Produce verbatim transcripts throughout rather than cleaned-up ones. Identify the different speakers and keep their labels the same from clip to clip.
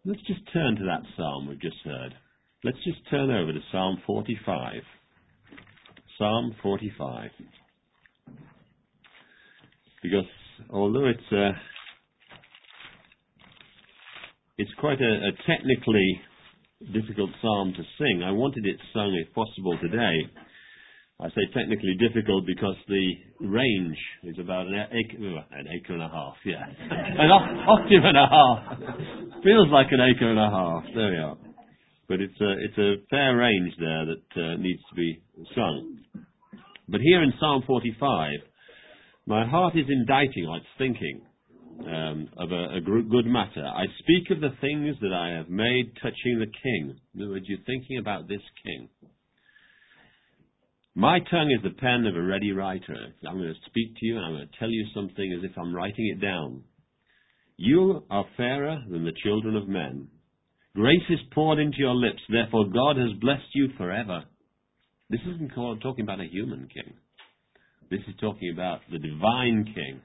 Speaker 1: Let's just turn to that psalm we've just heard. Let's just turn over to Psalm forty-five. Psalm forty-five. Because although it's uh, it's quite a, a technically difficult psalm to sing, I wanted it sung, if possible, today. I say technically difficult because the range is about an acre, an acre and a half, yeah. An octave and a half. Feels like an acre and a half. There we are. But it's a, it's a fair range there that uh, needs to be sung. But here in Psalm forty-five, my heart is inditing, or it's thinking, um, of a, a good matter. I speak of the things that I have made touching the king. In other words, you're thinking about this king. My tongue is the pen of a ready writer. I'm going to speak to you and I'm going to tell you something as if I'm writing it down. You are fairer than the children of men. Grace is poured into your lips, therefore God has blessed you forever. This isn't called, talking about a human king. This is talking about the divine king.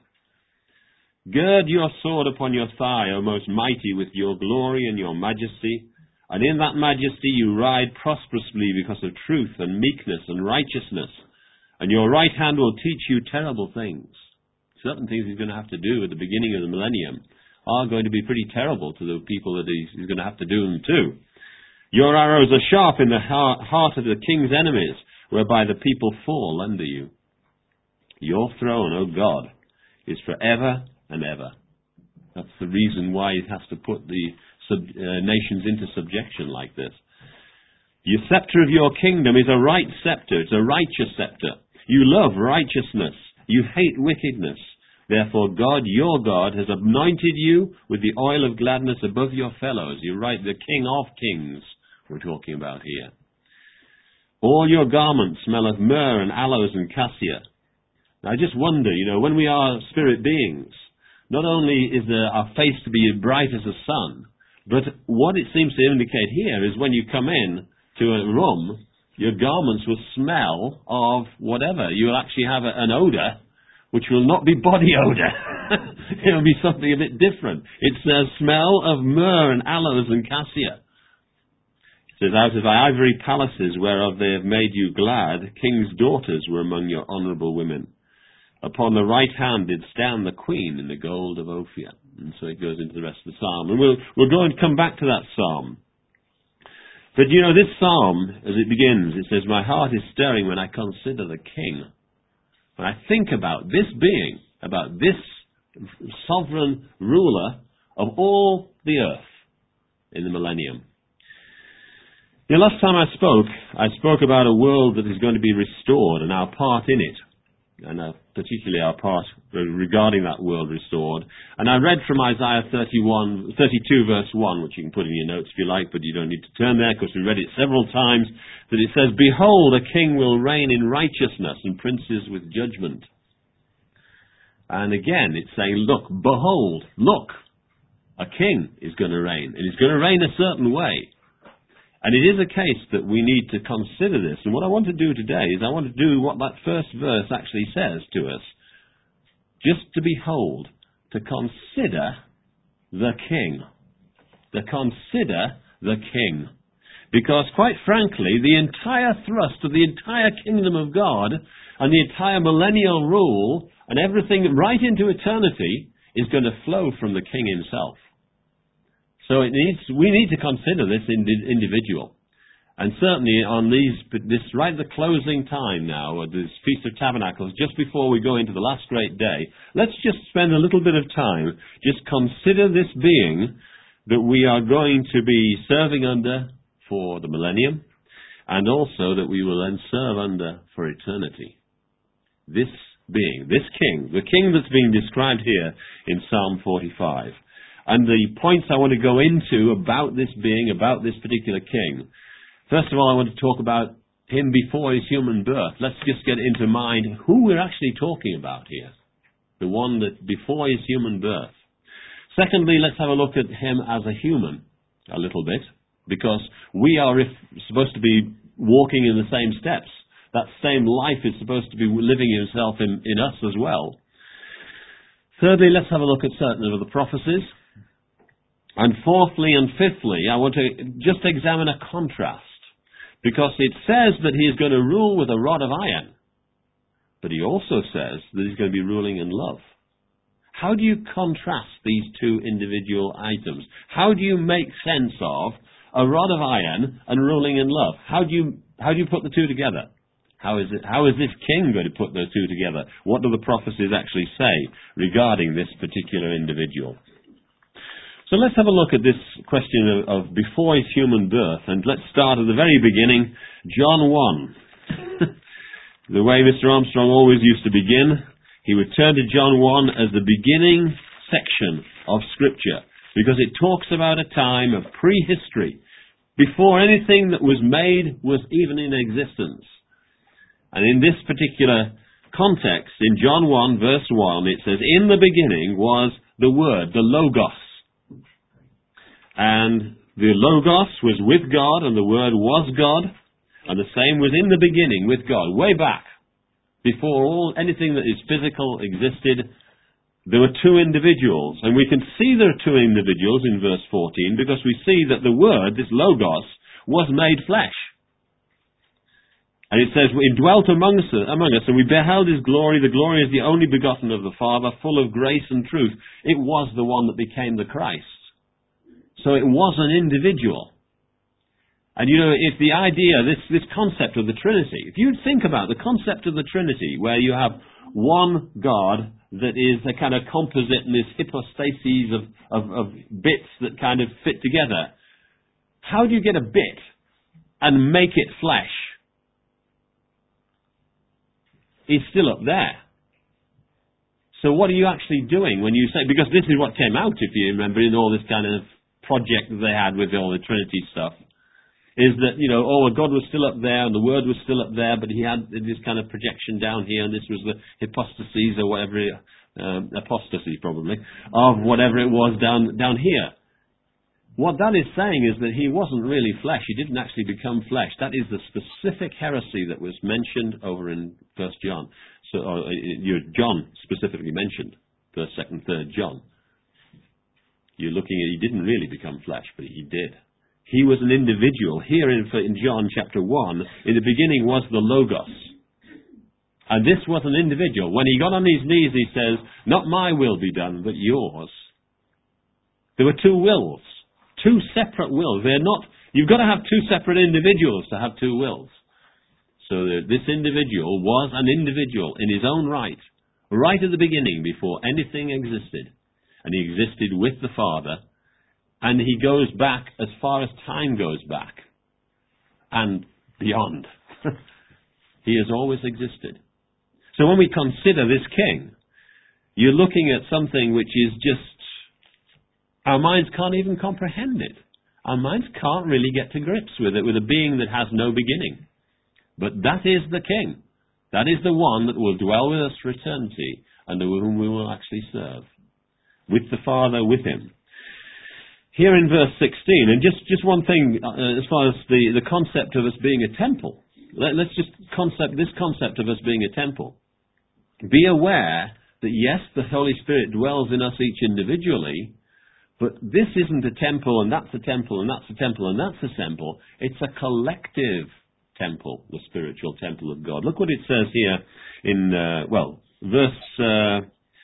Speaker 1: Gird your sword upon your thigh, O most mighty, with your glory and your majesty. And in that majesty you ride prosperously because of truth and meekness and righteousness. And your right hand will teach you terrible things. Certain things he's going to have to do at the beginning of the millennium are going to be pretty terrible to the people that he's, he's going to have to do them to. Your arrows are sharp in the heart, heart of the king's enemies, whereby the people fall under you. Your throne, O God, is forever and ever. That's the reason why he has to put the sub, uh, nations into subjection like this. The scepter of your kingdom is a right scepter. It's a righteous scepter. You love righteousness. You hate wickedness. Therefore, God, your God, has anointed you with the oil of gladness above your fellows. You write the King of Kings we're talking about here. All your garments smell of myrrh and aloes and cassia. Now, I just wonder, you know, when we are spirit beings, not only is there our face to be bright as the sun, but what it seems to indicate here is when you come in to a room, your garments will smell of whatever. You will actually have a, an odor, which will not be body odor. It will be something a bit different. It's a smell of myrrh and aloes and cassia. It says, out of ivory palaces whereof they have made you glad, king's daughters were among your honourable women. Upon the right hand did stand the queen in the gold of Ophir. And so it goes into the rest of the psalm. And we'll, we'll go and come back to that psalm. But you know, this psalm, as it begins, it says, my heart is stirring when I consider the king. When I think about this being, about this sovereign ruler of all the earth in the millennium. The last time I spoke, I spoke about a world that is going to be restored and our part in it. And uh, particularly our part regarding that world restored. And I read from Isaiah thirty-one, thirty-two verse one, which you can put in your notes if you like, but you don't need to turn there because we read it several times, that it says, behold, a king will reign in righteousness and princes with judgment. And again, it's saying, look, behold, look, a king is going to reign, and he's going to reign a certain way. And it is a case that we need to consider this. And what I want to do today is I want to do what that first verse actually says to us. Just to behold, to consider the king. To consider the king. Because quite frankly, the entire thrust of the entire kingdom of God and the entire millennial rule and everything right into eternity is going to flow from the king himself. So it needs, we need to consider this indi- individual. And certainly on these, this right at the closing time now, of this Feast of Tabernacles, just before we go into the last great day, let's just spend a little bit of time, just consider this being that we are going to be serving under for the millennium, and also that we will then serve under for eternity. This being, this king, the king that's being described here in Psalm forty-five. And the points I want to go into about this being, about this particular king. First of all, I want to talk about him before his human birth. Let's just get into mind who we're actually talking about here. The one that before his human birth. Secondly, let's have a look at him as a human a little bit, because we are if, supposed to be walking in the same steps. That same life is supposed to be living himself in, in us as well. Thirdly, let's have a look at certain of the prophecies. And fourthly and fifthly, I want to just examine a contrast. Because it says that he is going to rule with a rod of iron. But he also says that he's going to be ruling in love. How do you contrast these two individual items? How do you make sense of a rod of iron and ruling in love? How do you, how do you put the two together? How is it, how is this king going to put those two together? What do the prophecies actually say regarding this particular individual? So let's have a look at this question of, of before his human birth, and let's start at the very beginning, John one. The way Mister Armstrong always used to begin, he would turn to John one as the beginning section of Scripture, because it talks about a time of prehistory, before anything that was made was even in existence. And in this particular context, in John one, verse one, it says, "In the beginning was the Word, the Logos. And the Logos was with God, and the Word was God, and the same was in the beginning with God." Way back, before all anything that is physical existed, there were two individuals. And we can see there are two individuals in verse fourteen, because we see that the Word, this Logos, was made flesh. And it says, "He dwelt among us, among us, and we beheld his glory. The glory is the only begotten of the Father, full of grace and truth." It was the one that became the Christ. So it was an individual. And you know, if the idea, this, this concept of the Trinity, if you think about the concept of the Trinity, where you have one God that is a kind of composite and this hypostases of, of, of bits that kind of fit together, how do you get a bit and make it flesh? He's still up there. So what are you actually doing when you say, because this is what came out, if you remember, in all this kind of project that they had with all the Trinity stuff, is that, you know, oh, God was still up there and the Word was still up there, but he had this kind of projection down here, and this was the hypostases or whatever, um, apostasy probably, of whatever it was down down here. What that is saying is that he wasn't really flesh. He didn't actually become flesh. That is the specific heresy that was mentioned over in First John. So, or, uh, John specifically mentioned, First, Second, Third John. You're looking at, he didn't really become flesh, but he did. He was an individual. Here in, in John chapter one, in the beginning was the Logos. And this was an individual. When he got on his knees, he says, "Not my will be done, but yours." There were two wills. Two separate wills. They're not, you've got to have two separate individuals to have two wills. So this individual was an individual in his own right, right at the beginning, before anything existed. And he existed with the Father, and he goes back as far as time goes back, and beyond. He has always existed. So when we consider this king, you're looking at something which is just, our minds can't even comprehend it. Our minds can't really get to grips with it, with a being that has no beginning. But that is the king. That is the one that will dwell with us for eternity, and whom we will actually serve. With the Father, with him. Here in verse sixteen, and just, just one thing uh, as far as the, the concept of us being a temple. Let, let's just concept this concept of us being a temple. Be aware that yes, the Holy Spirit dwells in us each individually, but this isn't a temple, and that's a temple, and that's a temple, and that's a temple. It's a collective temple, the spiritual temple of God. Look what it says here in, uh, well, verse... Uh,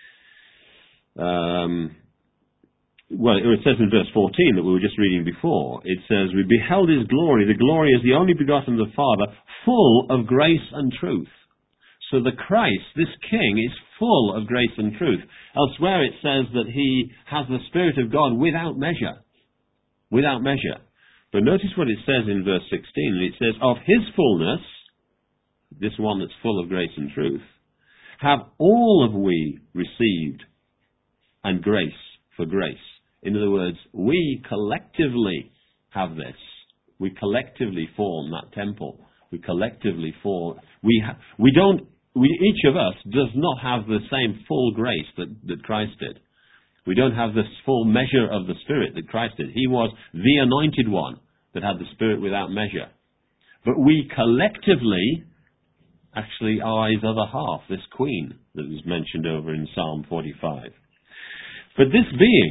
Speaker 1: Um, well, it says in verse fourteen that we were just reading before. It says, "We beheld his glory. The glory is the only begotten of the Father, full of grace and truth." So the Christ, this King, is full of grace and truth. Elsewhere it says that he has the Spirit of God without measure. Without measure. But notice what it says in verse sixteen. It says, "Of his fullness," this one that's full of grace and truth, "have all of we received, and grace for grace." In other words, we collectively have this. We collectively form that temple. We collectively form. We ha- we don't. We each of us does not have the same full grace that, that Christ did. We don't have this full measure of the Spirit that Christ did. He was the anointed one that had the Spirit without measure. But we collectively actually are his other half, this queen that was mentioned over in Psalm forty-five. But this being,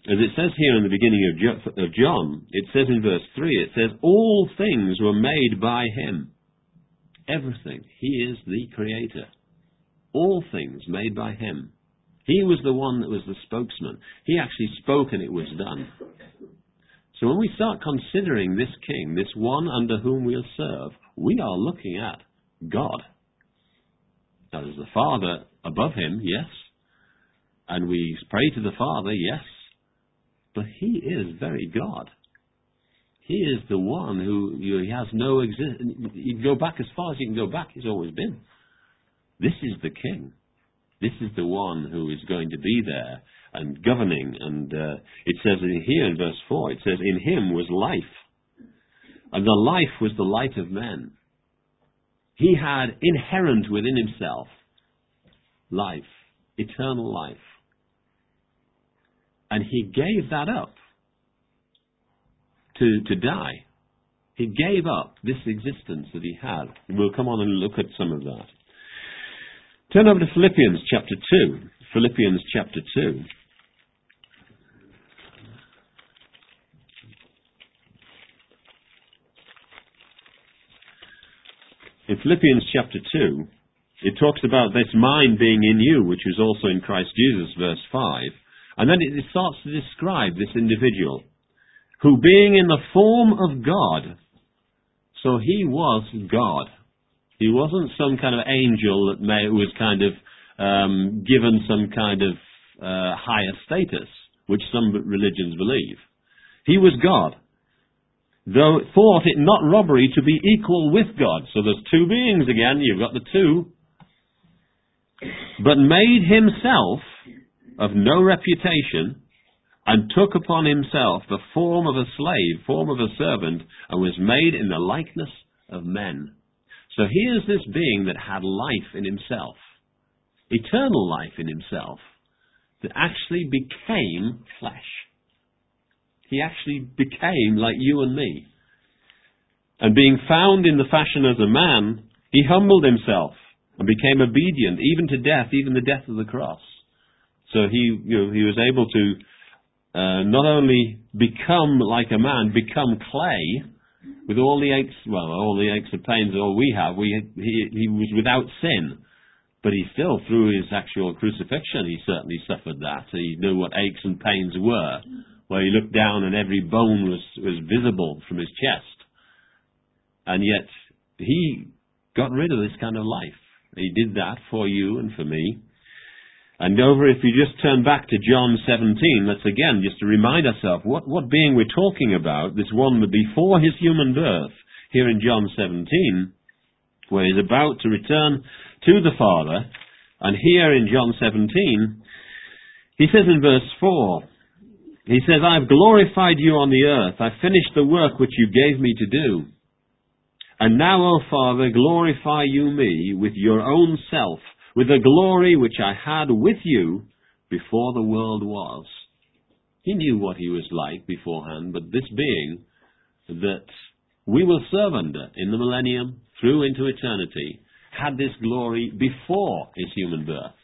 Speaker 1: As it says here in the beginning of Jo- of John, it says in verse three, it says, all things were made by him. Everything. He is the creator. All things made by him. He was the one that was the spokesman. He actually spoke and it was done. So when we start considering this king, this one under whom we'll serve, we are looking at God. Now there's the Father above him, yes. And we pray to the Father, yes. But he is very God. He is the one who you know, he has no existence. You can go back as far as you can go back. He's always been. This is the king. This is the one who is going to be there and governing. And uh, it says in here in verse four, it says, in him was life. And the life was the light of men. He had inherent within himself life, eternal life. And he gave that up to, to die. He gave up this existence that he had. We'll come on and look at some of that. Turn over to Philippians chapter two. Philippians chapter two. In Philippians chapter two, it talks about this mind being in you, which is also in Christ Jesus, verse five. And then it starts to describe this individual, who being in the form of God, so he was God. He wasn't some kind of angel that may, was kind of um, given some kind of uh, higher status, which some religions believe. He was God, though thought it not robbery to be equal with God. So there's two beings again, you've got the two. But made himself of no reputation, and took upon himself the form of a slave, form of a servant, and was made in the likeness of men. So here's this being that had life in himself, eternal life in himself, that actually became flesh. He actually became like you and me. And being found in the fashion as a man, he humbled himself and became obedient, even to death, even the death of the cross. So he, you know, he was able to uh, not only become like a man, become clay, with all the aches, well, all the aches and pains that all we have. We, he, he was without sin, but he still, through his actual crucifixion, he certainly suffered that. He knew what aches and pains were, where he looked down and every bone was, was visible from his chest. And yet, he got rid of this kind of life. He did that for you and for me. And over, if you just turn back to John seventeen, let's again, just to remind ourselves, what, what being we're talking about, this one that before his human birth, here in John seventeen, where he's about to return to the Father, and here in John seventeen, he says in verse four, he says, I've glorified you on the earth, I've finished the work which you gave me to do. And now, O Father, glorify you me with your own self, with the glory which I had with you before the world was. He knew what he was like beforehand, but this being that we will serve under in the millennium through into eternity had this glory before his human birth.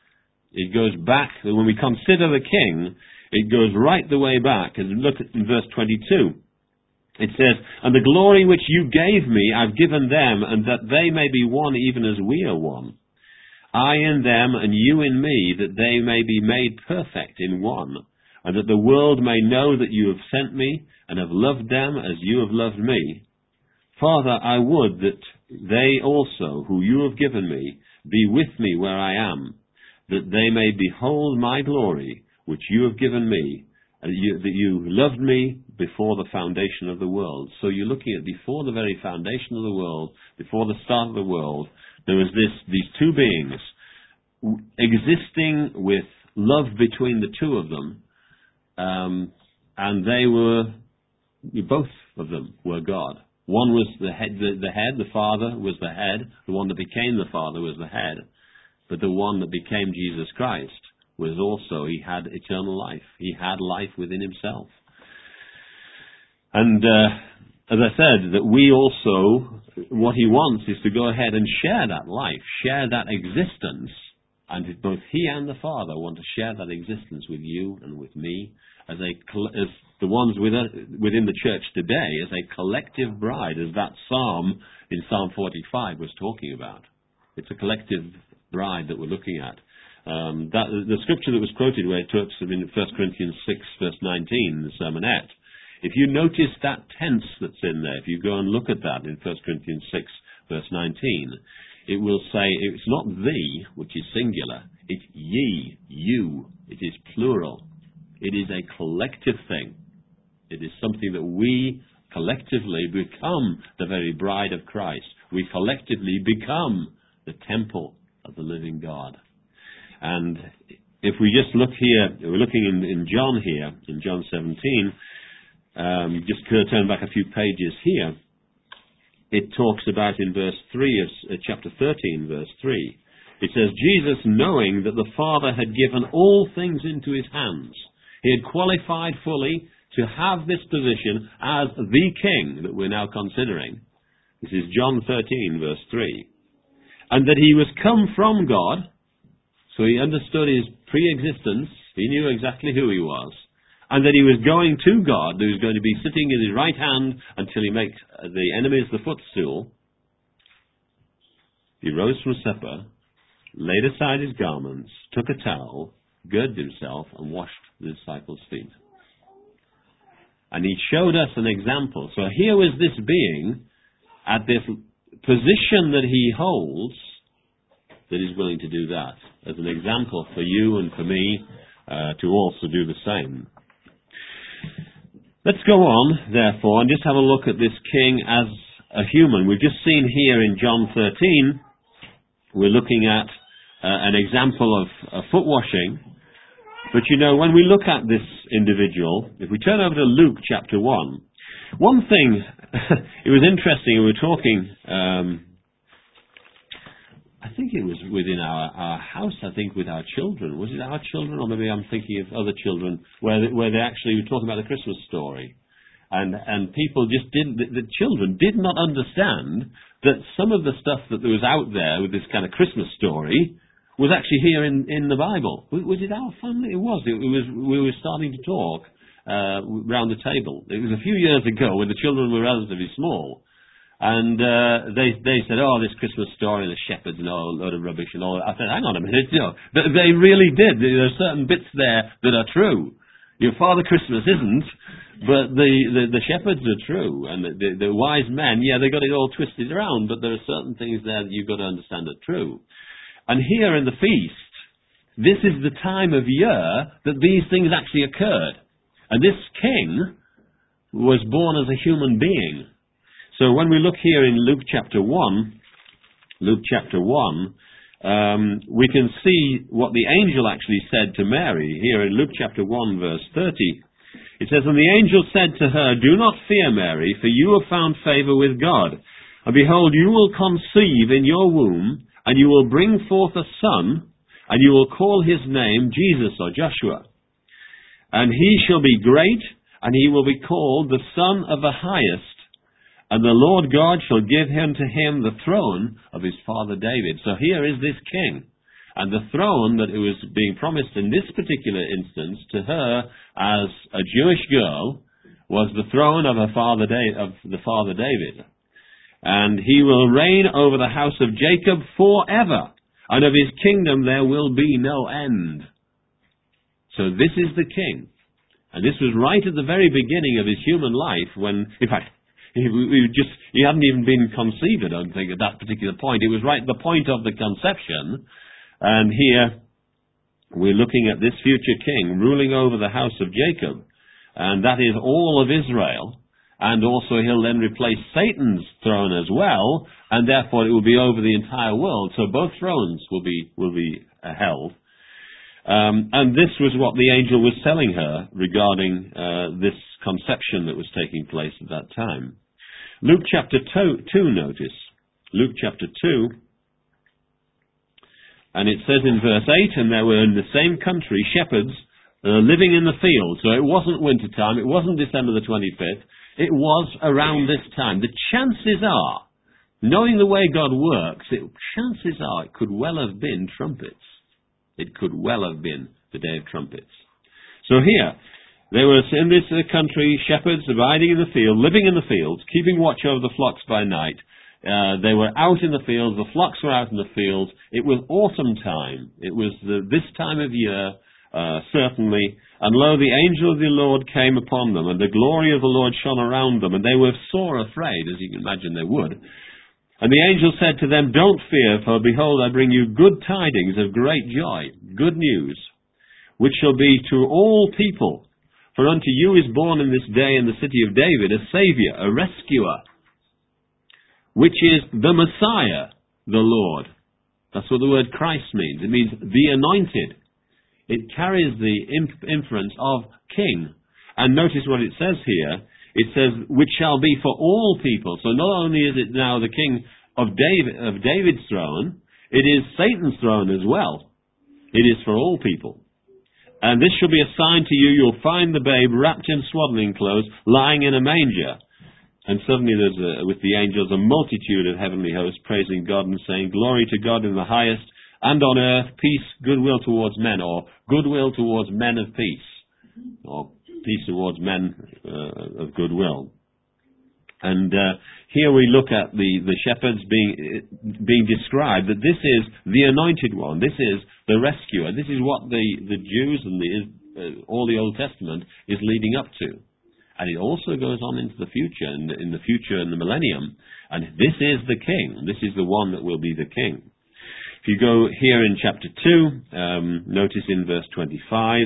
Speaker 1: It goes back, when we consider the king, it goes right the way back. And look at in verse twenty-two. It says, and the glory which you gave me I've given them, and that they may be one even as we are one. I in them and you in me, that they may be made perfect in one, and that the world may know that you have sent me and have loved them as you have loved me. Father, I would that they also, who you have given me, be with me where I am, that they may behold my glory, which you have given me, and you, that you loved me before the foundation of the world. So you're looking at before the very foundation of the world, before the start of the world, there was this, these two beings existing with love between the two of them, um, and they were, both of them were God. One was the head, the, the head, the Father was the head, the one that became the Father was the head, but the one that became Jesus Christ was also, he had eternal life. He had life within himself. And uh, as I said, that we also, what he wants is to go ahead and share that life, share that existence And both he and the Father want to share that existence with you and with me as a as the ones within the church today, as a collective bride, as that psalm in Psalm forty-five was talking about. It's a collective bride that we're looking at. Um, that, the scripture that was quoted where it talks in First Corinthians six, verse nineteen, the sermonette, if you notice that tense that's in there, if you go and look at that in First Corinthians six, verse nineteen, it will say, it's not thee, which is singular, it's ye, you, it is plural. It is a collective thing. It is something that we collectively become the very bride of Christ. We collectively become the temple of the living God. And if we just look here, we're looking in, in John here, in John seventeen, um, just turn back a few pages here, it talks about in verse three of uh, chapter thirteen, verse three. It says, Jesus, knowing that the Father had given all things into his hands, he had qualified fully to have this position as the King that we're now considering. This is John thirteen, verse three. And that he was come from God, so he understood his pre-existence, he knew exactly who he was, and that he was going to God, who was going to be sitting in his right hand until he makes the enemies the footstool. He rose from supper, laid aside his garments, took a towel, girded himself, and washed the disciples' feet. And he showed us an example. So here was this being at this position that he holds, that is willing to do that as an example for you and for me uh, to also do the same. Let's go on, therefore, and just have a look at this king as a human. We've just seen here in John thirteen, we're looking at uh, an example of uh, foot washing. But you know, when we look at this individual, if we turn over to Luke chapter one, one thing, it was interesting, we were talking, um, I think it was within our, our house, I think with our children. Was it our children, or maybe I'm thinking of other children, where they, where they actually were talking about the Christmas story. And and people just didn't, the, the children did not understand that some of the stuff that was out there with this kind of Christmas story was actually here in, in the Bible. Was it our family? It was. It, it was. We were starting to talk uh, round the table. It was a few years ago when the children were relatively small. And uh, they they said, oh, this Christmas story, the shepherds and all, a load of rubbish and all. I said, hang on a minute, you know, but they really did. There are certain bits there that are true. Your Father Christmas isn't, but the, the, the shepherds are true. And the, the, the wise men, yeah, they got it all twisted around, but there are certain things there that you've got to understand are true. And here in the feast, this is the time of year that these things actually occurred. And this king was born as a human being. So when we look here in Luke chapter one, Luke chapter one, um, we can see what the angel actually said to Mary here in Luke chapter one, verse thirty. It says, and the angel said to her, do not fear, Mary, for you have found favor with God. And behold, you will conceive in your womb, and you will bring forth a son, and you will call his name Jesus or Joshua. And he shall be great, and he will be called the Son of the Highest. And the Lord God shall give him to him the throne of his father David. So here is this king. And the throne that it was being promised in this particular instance to her as a Jewish girl was the throne of her father da- of the father David. And he will reign over the house of Jacob forever, and of his kingdom there will be no end. So this is the king. And this was right at the very beginning of his human life when, in fact, he, he just he hadn't even been conceived, I don't think, at that particular point. It was right at the point of the conception. And here we're looking at this future king ruling over the house of Jacob. And that is all of Israel. And also he'll then replace Satan's throne as well, and therefore it will be over the entire world. So both thrones will be will be uh, held. Um, and this was what the angel was telling her regarding uh, this conception that was taking place at that time. Luke chapter two, two, notice. Luke chapter two, and it says in verse eight, and there were in the same country shepherds uh, living in the field. So it wasn't winter time, it wasn't December the twenty-fifth. It was around this time. The chances are, knowing the way God works, it, chances are it could well have been trumpets. It could well have been the day of trumpets. So here, there were in this uh, country shepherds abiding in the field, living in the fields, keeping watch over the flocks by night. Uh, they were out in the fields, the flocks were out in the fields. It was autumn time. It was the, this time of year, uh, certainly. And lo, the angel of the Lord came upon them, and the glory of the Lord shone around them, and they were sore afraid, as you can imagine they would. And the angel said to them, "Don't fear, for behold, I bring you good tidings of great joy, good news, which shall be to all people. For unto you is born in this day in the city of David a Saviour, a rescuer, which is the Messiah, the Lord." That's what the word Christ means. It means the anointed. It carries the inference of king. And notice what it says here. It says, which shall be for all people. So not only is it now the king of David, of David's throne, it is Satan's throne as well. It is for all people. "And this shall be a sign to you, you'll find the babe wrapped in swaddling clothes, lying in a manger." And suddenly there's, a, with the angels, a multitude of heavenly hosts praising God and saying, "Glory to God in the highest, and on earth peace, goodwill towards men," or goodwill towards men of peace, or peace towards men uh, of goodwill. And uh, here we look at the, the shepherds being being described, that this is the anointed one, this is the rescuer, this is what the, the Jews and the, uh, all the Old Testament is leading up to. And it also goes on into the future, in the, in the future in the millennium, and this is the king, this is the one that will be the king. If you go here in chapter two, um, notice in verse twenty-five,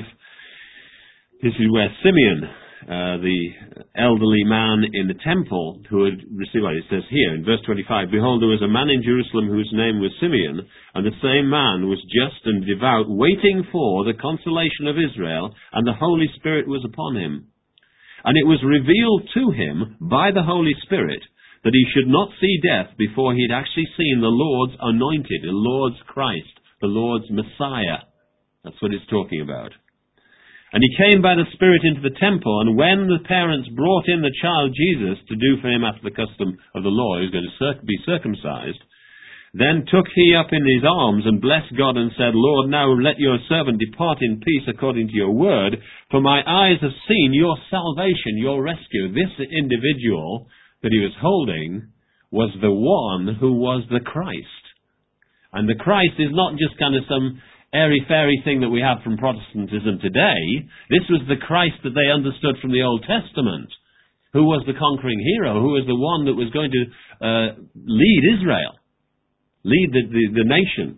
Speaker 1: this is where Simeon, Uh, the elderly man in the temple who had received, well, it says here in verse twenty-five, "Behold, there was a man in Jerusalem whose name was Simeon, and the same man was just and devout, waiting for the consolation of Israel, and the Holy Spirit was upon him. And it was revealed to him by the Holy Spirit that he should not see death before he had actually seen the Lord's anointed, the Lord's Christ, the Lord's Messiah." That's what it's talking about. "And he came by the Spirit into the temple, and when the parents brought in the child Jesus to do for him after the custom of the law, he was going to be circumcised, then took he up in his arms and blessed God and said, Lord, now let your servant depart in peace according to your word, for my eyes have seen your salvation, your rescue." This individual that he was holding was the one who was the Christ. And the Christ is not just kind of some airy-fairy thing that we have from Protestantism today. This was the Christ that they understood from the Old Testament, who was the conquering hero, who was the one that was going to uh, lead Israel, lead the, the, the nation,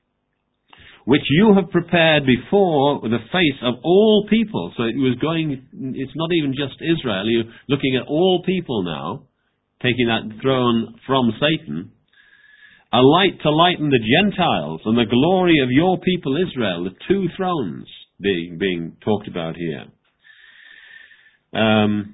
Speaker 1: which you have prepared before the face of all people. So it was going, it's not even just Israel, you're looking at all people now, taking that throne from Satan. "A light to lighten the Gentiles and the glory of your people Israel," the two thrones being, being talked about here. Um,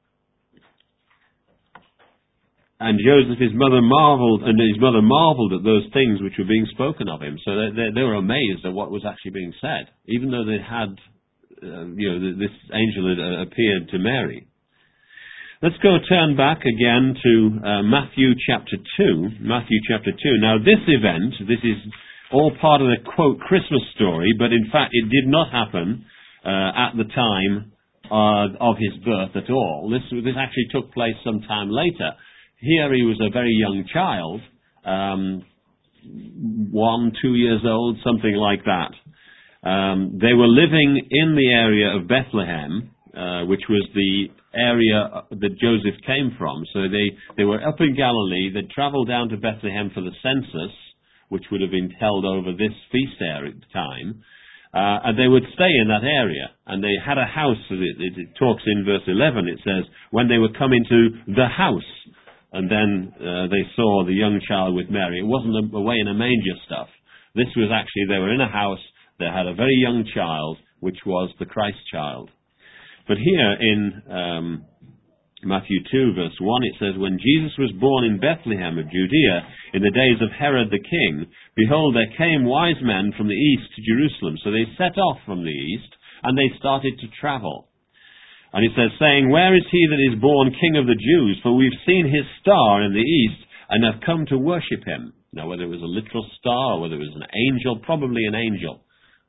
Speaker 1: and Joseph, his mother, marveled, and his mother marveled at those things which were being spoken of him. So they, they, they were amazed at what was actually being said, even though they had, uh, you know, this angel had uh, appeared to Mary. Let's go turn back again to uh, Matthew chapter two. Matthew chapter two. Now this event, this is all part of the, quote, Christmas story, but in fact it did not happen uh, at the time uh, of his birth at all. This, this actually took place some time later. Here he was a very young child, um, one, two years old, something like that. Um, they were living in the area of Bethlehem, uh, which was the area that Joseph came from. So they, they were up in Galilee. They'd traveled down to Bethlehem for the census, which would have been held over this feast area at the time. Uh, and they would stay in that area. And they had a house, as it, it, it talks in verse eleven, it says, when they were coming to the house, and then uh, they saw the young child with Mary. It wasn't a, away in a manger stuff. This was actually, they were in a house, they had a very young child, which was the Christ child. But here in um, Matthew two, verse one, it says, "When Jesus was born in Bethlehem of Judea, in the days of Herod the king, behold, there came wise men from the east to Jerusalem." So they set off from the east, and they started to travel. And it says, saying, "Where is he that is born King of the Jews? For we've seen his star in the east, and have come to worship him." Now, whether it was a literal star, or whether it was an angel, probably an angel.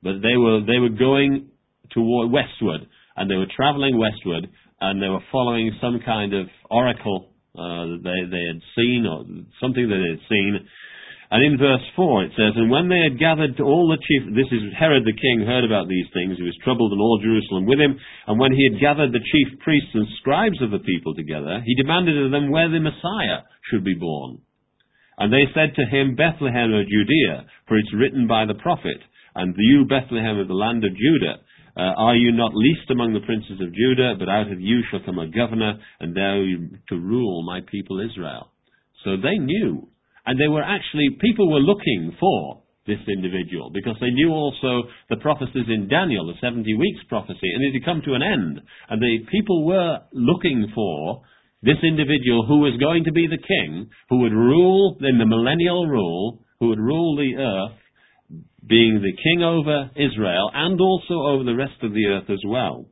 Speaker 1: but they were they were going toward westward, and they were traveling westward, and they were following some kind of oracle uh, that they, they had seen, or something that they had seen. And in verse four it says, "And when they had gathered all the chief..." This is Herod the king heard about these things. He was troubled, and all Jerusalem with him. "And when he had gathered the chief priests and scribes of the people together, he demanded of them where the Messiah should be born. And they said to him, Bethlehem of Judea, for it's written by the prophet, and you, Bethlehem of the land of Judah, uh, are you not least among the princes of Judah? But out of you shall come a governor, and thou to rule my people Israel." So they knew. And they were actually, people were looking for this individual, because they knew also the prophecies in Daniel, the seventy weeks prophecy, and it had come to an end. And the people were looking for this individual who was going to be the king, who would rule in the millennial rule, who would rule the earth, being the king over Israel and also over the rest of the earth as well.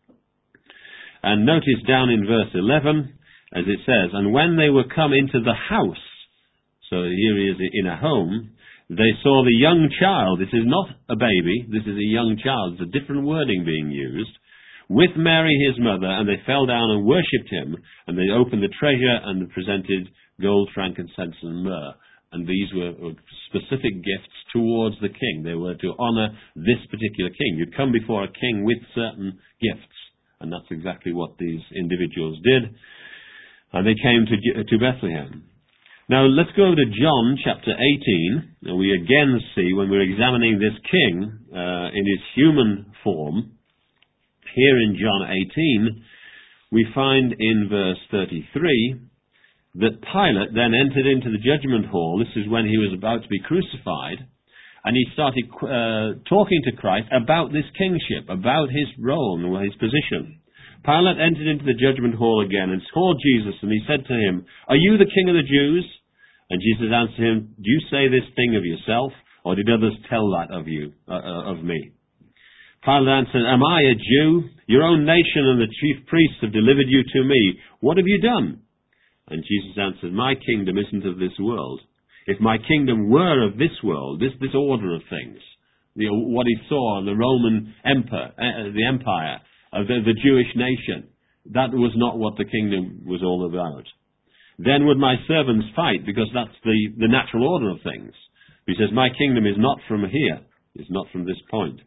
Speaker 1: And notice down in verse eleven, as it says, "And when they were come into the house," so here he is in a home, "they saw the young child." This is not a baby, this is a young child. It's a different wording being used. "With Mary his mother, and they fell down and worshipped him, and they opened the treasure and presented gold, frankincense, and myrrh." And these were specific gifts towards the king. They were to honor this particular king. You'd come before a king with certain gifts, and that's exactly what these individuals did. And they came to, to Bethlehem. Now let's go to John chapter eighteen, and we again see, when we're examining this king uh, in his human form, here in John eighteen, we find in verse thirty-three that Pilate then entered into the judgment hall. This is when he was about to be crucified, and he started uh, talking to Christ about this kingship, about his role and his position. Pilate entered into the judgment hall again and called Jesus, and he said to him, "Are you the king of the Jews?" And Jesus answered him, "Do you say this thing of yourself, or did others tell that of you, uh, uh, of me?" Pilate answered, "Am I a Jew? Your own nation and the chief priests have delivered you to me. What have you done?" And Jesus answered, "My kingdom isn't of this world. If my kingdom were of this world, this, this order of things, the, what he saw in the Roman empire, uh, the empire, of the, the Jewish nation, that was not what the kingdom was all about. Then would my servants fight, because that's the, the natural order of things." He says, "My kingdom is not from here. It's not from this point."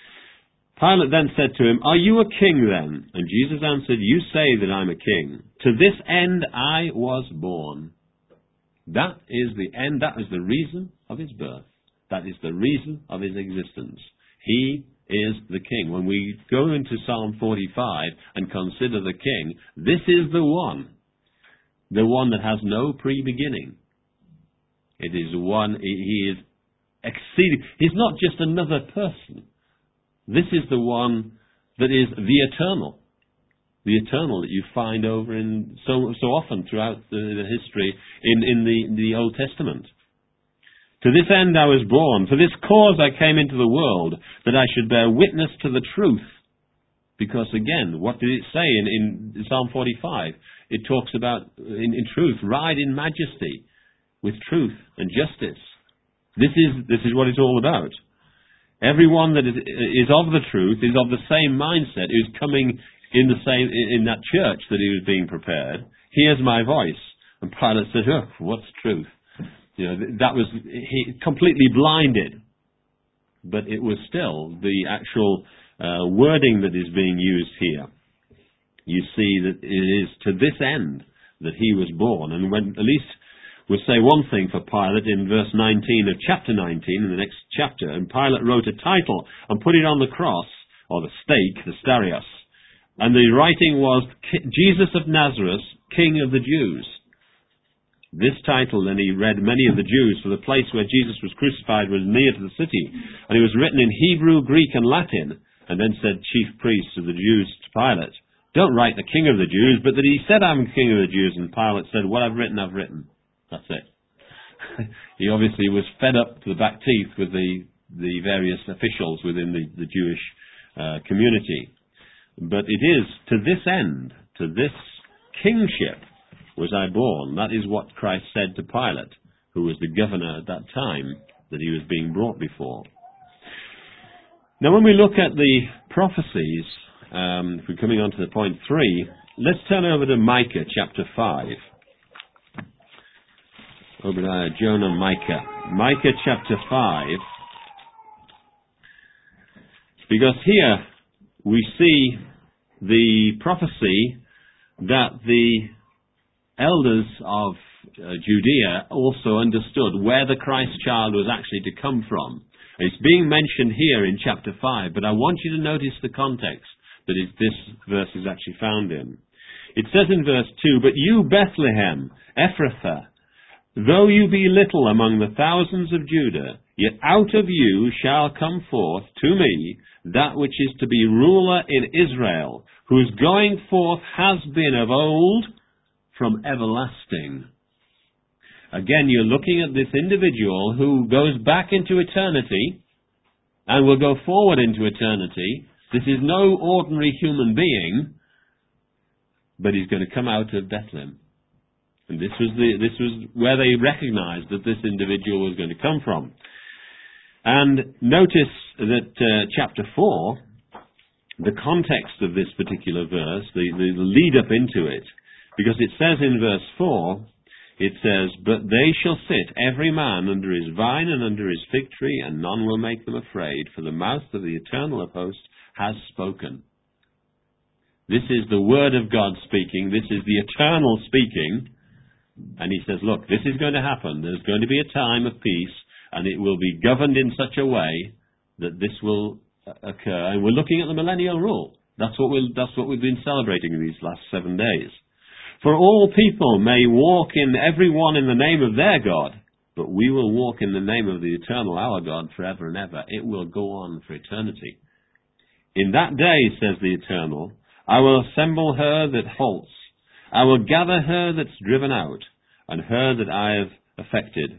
Speaker 1: Pilate then said to him, "Are you a king then?" And Jesus answered, "You say that I'm a king. To this end I was born." That is the end, that is the reason of his birth. That is the reason of his existence. He is the king. When we go into Psalm forty-five and consider the king, this is the one. The one that has no pre-beginning. It is one, he is exceeding, he's not just another person. This is the one that is the eternal. The eternal that you find over in so so often throughout the, the history in, in the, the Old Testament. "To this end I was born, for this cause I came into the world, that I should bear witness to the truth." Because again, what did it say in, in Psalm forty-five? It talks about, in, in truth, ride in majesty, with truth and justice. This is, this is what it's all about. Everyone that is, is of the truth, is of the same mindset, who's coming in the same, in that church that he was being prepared, hears my voice. And Pilate said, "Oh, what's truth?" You know, that was, he completely blinded. But it was still the actual uh, wording that is being used here. You see that it is to this end that he was born. And when, at least we'll say one thing for Pilate in verse nineteen of chapter nineteen, in the next chapter. "And Pilate wrote a title and put it on the cross," or the stake, the starios. "And the writing was, Jesus of Nazareth, King of the Jews." This title then he read many of the Jews, for the place where Jesus was crucified was near to the city. And it was written in Hebrew, Greek, and Latin. And then said chief priests of the Jews to Pilate, "Don't write the King of the Jews, but that he said, I'm King of the Jews." And Pilate said, "What I've written, I've written." That's it. He obviously was fed up to the back teeth with the, the various officials within the, the Jewish uh, community. But it is to this end, to this kingship was I born. That is what Christ said to Pilate, who was the governor at that time that he was being brought before. Now, when we look at the prophecies, um, if we're coming on to the point three, let's turn over to Micah chapter five. Obadiah, Jonah, Micah. Micah chapter five. Because here we see the prophecy that the elders of uh, Judea also understood where the Christ child was actually to come from. It's being mentioned here in chapter five, but I want you to notice the context that is, this verse is actually found in. It says in verse two, "But you, Bethlehem, Ephrathah, though you be little among the thousands of Judah, yet out of you shall come forth to me that which is to be ruler in Israel, whose going forth has been of old, from everlasting." Again, you're looking at this individual who goes back into eternity and will go forward into eternity. This is no ordinary human being, but he's going to come out of Bethlehem. And this was the this was where they recognized that this individual was going to come from. And notice that uh, chapter four, the context of this particular verse, the, the lead up into it, because it says in verse four, it says, "But they shall sit every man under his vine and under his fig tree, and none will make them afraid, for the mouth of the eternal of hosts has spoken." This is the word of God speaking. This is the eternal speaking. And he says, look, this is going to happen. There's going to be a time of peace, and it will be governed in such a way that this will occur. And we're looking at the millennial rule. That's what, we'll, that's what we've been celebrating in these last seven days. "For all people may walk in every one in the name of their God, but we will walk in the name of the eternal our God forever and ever." It will go on for eternity. "In that day, says the Eternal, I will assemble her that halts. I will gather her that's driven out, and her that I have affected.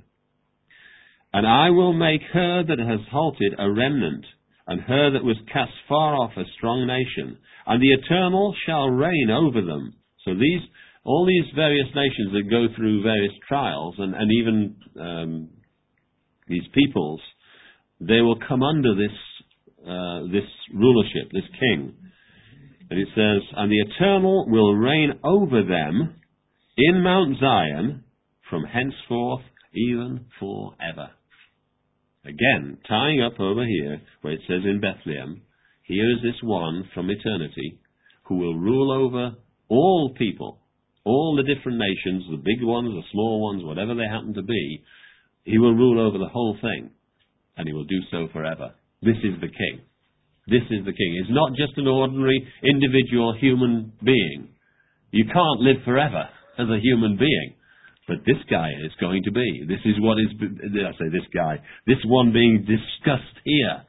Speaker 1: And I will make her that has halted a remnant, and her that was cast far off a strong nation. And the Eternal shall reign over them." So these, all these various nations that go through various trials, and, and even um, these peoples, they will come under this uh, this rulership, this king. And it says, "And the Eternal will reign over them in Mount Zion from henceforth even forever." Again, tying up over here, where it says in Bethlehem, here is this one from eternity who will rule over all people, all the different nations, the big ones, the small ones, whatever they happen to be. He will rule over the whole thing, and he will do so forever. This is the king. This is the king. He's not just an ordinary individual human being. You can't live forever as a human being. But this guy is going to be. This is what is, I say this guy, this one being discussed here.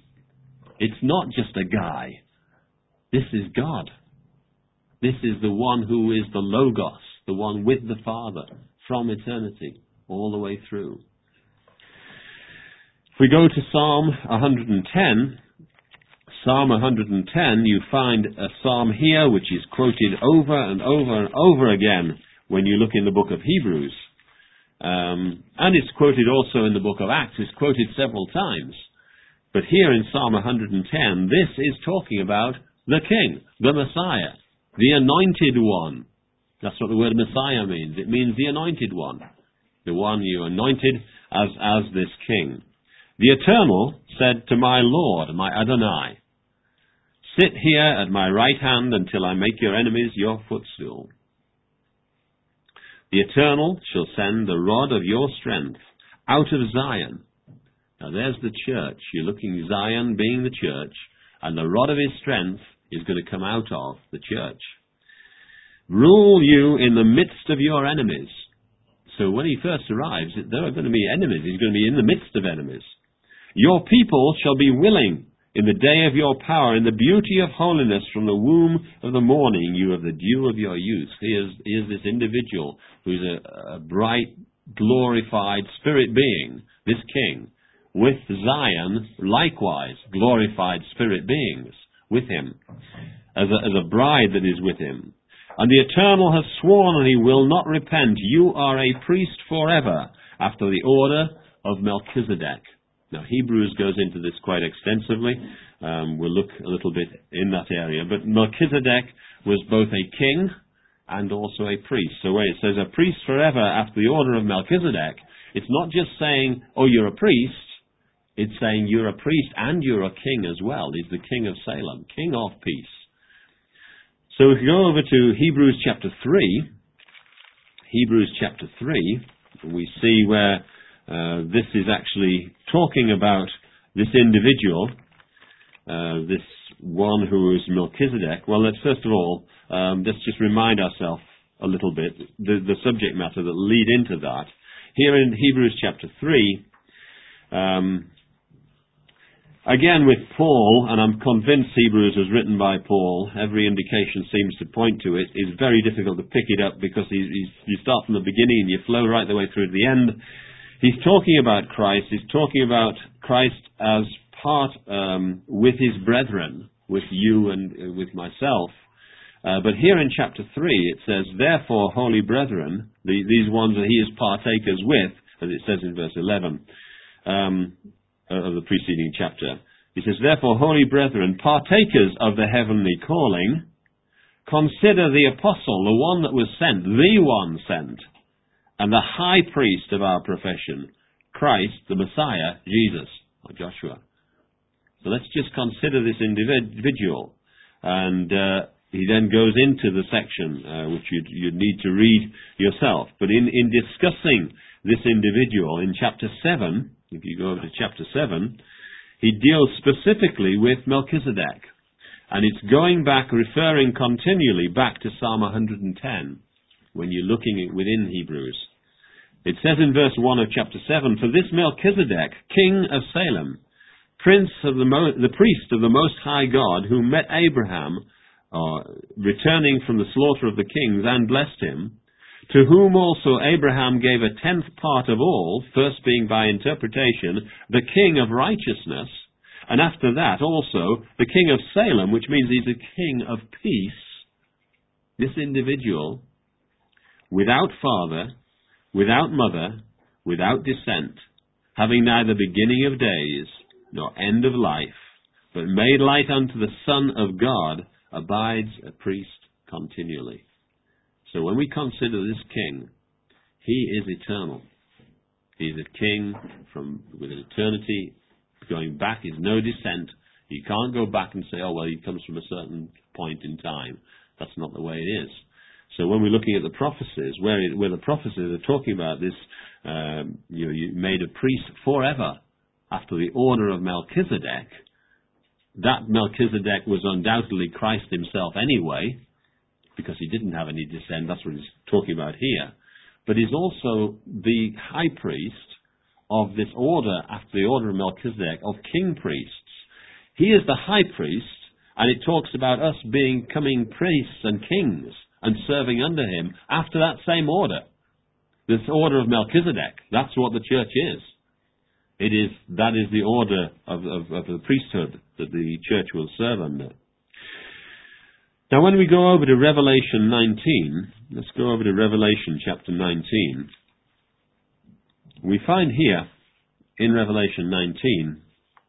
Speaker 1: It's not just a guy. This is God. This is the one who is the Logos, the one with the Father from eternity all the way through. If we go to Psalm one hundred ten, Psalm one hundred ten, you find a psalm here which is quoted over and over and over again when you look in the book of Hebrews. Um, and it's quoted also in the book of Acts. It's quoted several times. But here in Psalm one hundred ten, this is talking about the King, the Messiah, the Anointed One. That's what the word Messiah means. It means the Anointed One, the one you anointed as, as this King. "The Eternal said to my Lord, my Adonai, sit here at my right hand until I make your enemies your footstool. The Eternal shall send the rod of your strength out of Zion." Now there's the church. You're looking at Zion being the church, and the rod of his strength is going to come out of the church. "Rule you in the midst of your enemies." So when he first arrives, there are going to be enemies. He's going to be in the midst of enemies. "Your people shall be willing in the day of your power, in the beauty of holiness from the womb of the morning, you have the dew of your youth." Here's, here's this individual who's a, a bright, glorified spirit being, this king, with Zion, likewise, glorified spirit beings with him, as a, as a bride that is with him. "And the Eternal has sworn, and he will not repent. You are a priest forever, after the order of Melchizedek." Now, Hebrews goes into this quite extensively, um, we'll look a little bit in that area. But Melchizedek was both a king and also a priest. So where it says a priest forever after the order of Melchizedek, it's not just saying, oh, you're a priest. It's saying you're a priest and you're a king as well. He's the king of Salem, king of peace. So if you go over to Hebrews chapter three, Hebrews chapter three, we see where uh, this is actually talking about this individual, uh, this one who is Melchizedek. Well, let's first of all, um, let's just remind ourselves a little bit the, the subject matter that lead into that. Here in Hebrews chapter three, um, again with Paul, and I'm convinced Hebrews was written by Paul, every indication seems to point to it. It's very difficult to pick it up because he's, he's, you start from the beginning and you flow right the way through to the end. He's talking about Christ. He's talking about Christ as part um, with his brethren, with you and uh, with myself. Uh, but here in chapter three it says, therefore, holy brethren, the, these ones that he is partakers with, as it says in verse eleven, um, of the preceding chapter. He says, therefore, holy brethren, partakers of the heavenly calling, consider the apostle, the one that was sent, the one sent, and the high priest of our profession, Christ, the Messiah, Jesus, or Joshua. So let's just consider this individual. And uh, he then goes into the section, uh, which you'd, you'd need to read yourself. But in, in discussing this individual, in chapter seven, if you go over to chapter seven, he deals specifically with Melchizedek. And it's going back, referring continually back to Psalm one hundred ten, when you're looking at within Hebrews. It says in verse one of chapter seven, for this Melchizedek, king of Salem, prince of the, Mo- the priest of the Most High God, who met Abraham, uh, returning from the slaughter of the kings, and blessed him, to whom also Abraham gave a tenth part of all, first being by interpretation, the king of righteousness, and after that also the king of Salem, which means he's a king of peace. This individual, without father, without mother, without descent, having neither beginning of days nor end of life, but made light unto the Son of God, abides a priest continually. So when we consider this king, he is eternal. He is a king from with an eternity going back. Is no descent. You can't go back and say, oh, well, he comes from a certain point in time. That's not the way it is. So when we're looking at the prophecies, where, it, where the prophecies are talking about this, um, you know, you made a priest forever after the order of Melchizedek, that Melchizedek was undoubtedly Christ himself anyway, because he didn't have any descent. That's what he's talking about here. But he's also the high priest of this order, after the order of Melchizedek, of king priests. He is the high priest, and it talks about us becoming priests and kings and serving under him after that same order. This order of Melchizedek, that's what the church is. It is, that is the order of, of, of the priesthood that the church will serve under. Now when we go over to Revelation nineteen, let's go over to Revelation chapter nineteen. We find here, in Revelation nineteen,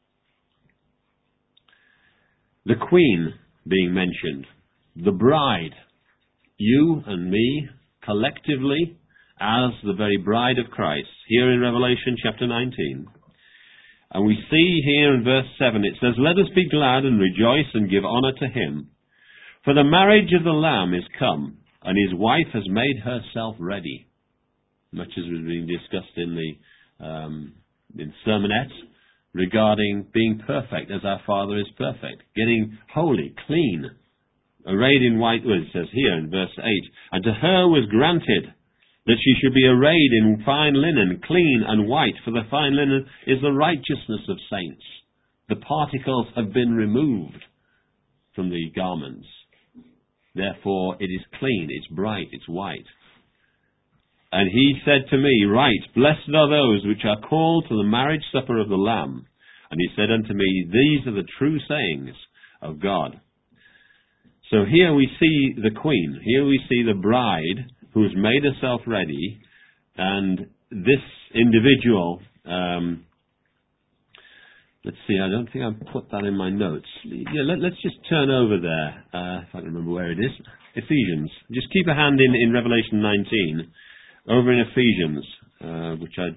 Speaker 1: the queen being mentioned, the bride, you and me, collectively, as the very bride of Christ, here in Revelation chapter nineteen. And we see here in verse seven, it says, let us be glad and rejoice and give honor to him. For the marriage of the Lamb is come, and his wife has made herself ready. Much as was being discussed in the um, in sermonettes regarding being perfect as our Father is perfect. Getting holy, clean, arrayed in white, well, it says here in verse eight, and to her was granted that she should be arrayed in fine linen, clean and white, for the fine linen is the righteousness of saints. The particles have been removed from the garments. Therefore, it is clean, it's bright, it's white. And he said to me, write, blessed are those which are called to the marriage supper of the Lamb. And he said unto me, these are the true sayings of God. So here we see the queen, here we see the bride who has made herself ready, and this individual um, let's see, I don't think I've put that in my notes. Yeah, let, let's just turn over there, uh, if I can remember where it is. Ephesians. Just keep a hand in, in Revelation nineteen, over in Ephesians, uh, which I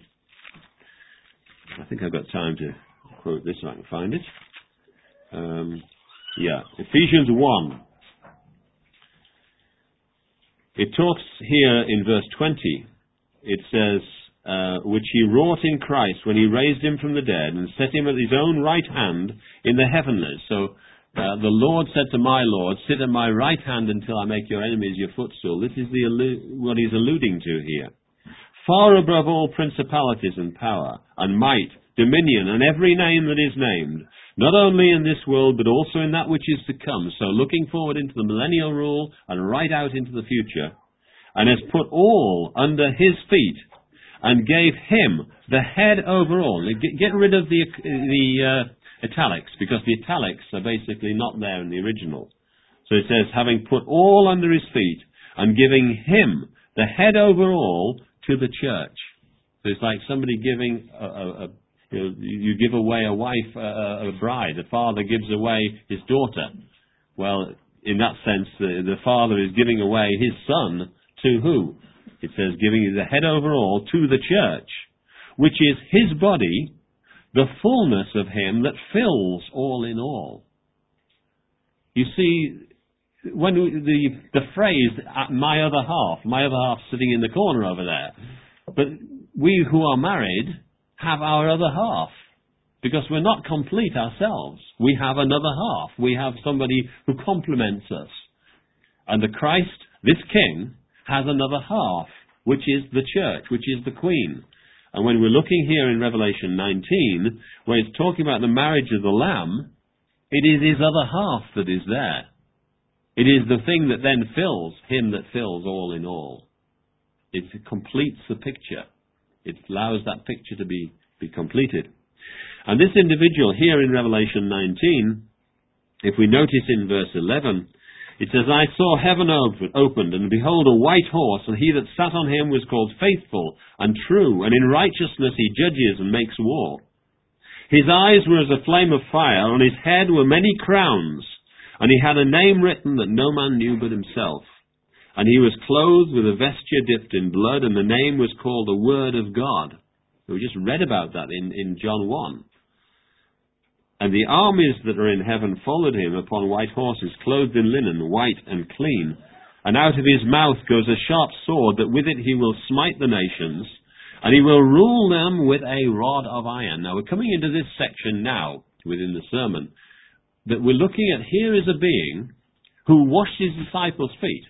Speaker 1: I think I've got time to quote this if I can find it. Um, yeah, Ephesians one. It talks here in verse twenty. It says, uh, which he wrought in Christ when he raised him from the dead and set him at his own right hand in the heavenlies. So uh, the Lord said to my Lord, sit at my right hand until I make your enemies your footstool. This is the allu- what he's alluding to here. Far above all principalities and power and might, dominion and every name that is named, not only in this world but also in that which is to come. So looking forward into the millennial rule and right out into the future, and has put all under his feet and gave him the head over all. Get, get rid of the, the uh, italics, because the italics are basically not there in the original. So it says, having put all under his feet and giving him the head over all to the church. So it's like somebody giving a, a, a you, know, you give away a wife, a, a bride. A father gives away his daughter. Well, in that sense, the, the father is giving away his son to who? It says, giving the head over all to the church, which is his body, the fullness of him that fills all in all. You see, when the the phrase, my other half, my other half sitting in the corner over there, but we who are married have our other half, because we're not complete ourselves. We have another half. We have somebody who complements us. And the Christ, this King, has another half, which is the church, which is the queen. And when we're looking here in Revelation nineteen, where it's talking about the marriage of the Lamb, it is his other half that is there. It is the thing that then fills, him that fills all in all. It completes the picture. It allows that picture to be, be completed. And this individual here in Revelation nineteen, if we notice in verse eleven, it says, I saw heaven opened, and behold a white horse, and he that sat on him was called Faithful and True, and in righteousness he judges and makes war. His eyes were as a flame of fire, on his head were many crowns, and he had a name written that no man knew but himself. And he was clothed with a vesture dipped in blood, and the name was called the Word of God. We just read about that in, in John one. And the armies that are in heaven followed him upon white horses, clothed in linen, white and clean. And out of his mouth goes a sharp sword, that with it he will smite the nations, and he will rule them with a rod of iron. Now we're coming into this section now, within the sermon, that we're looking at. Here is a being who washed his disciples' feet,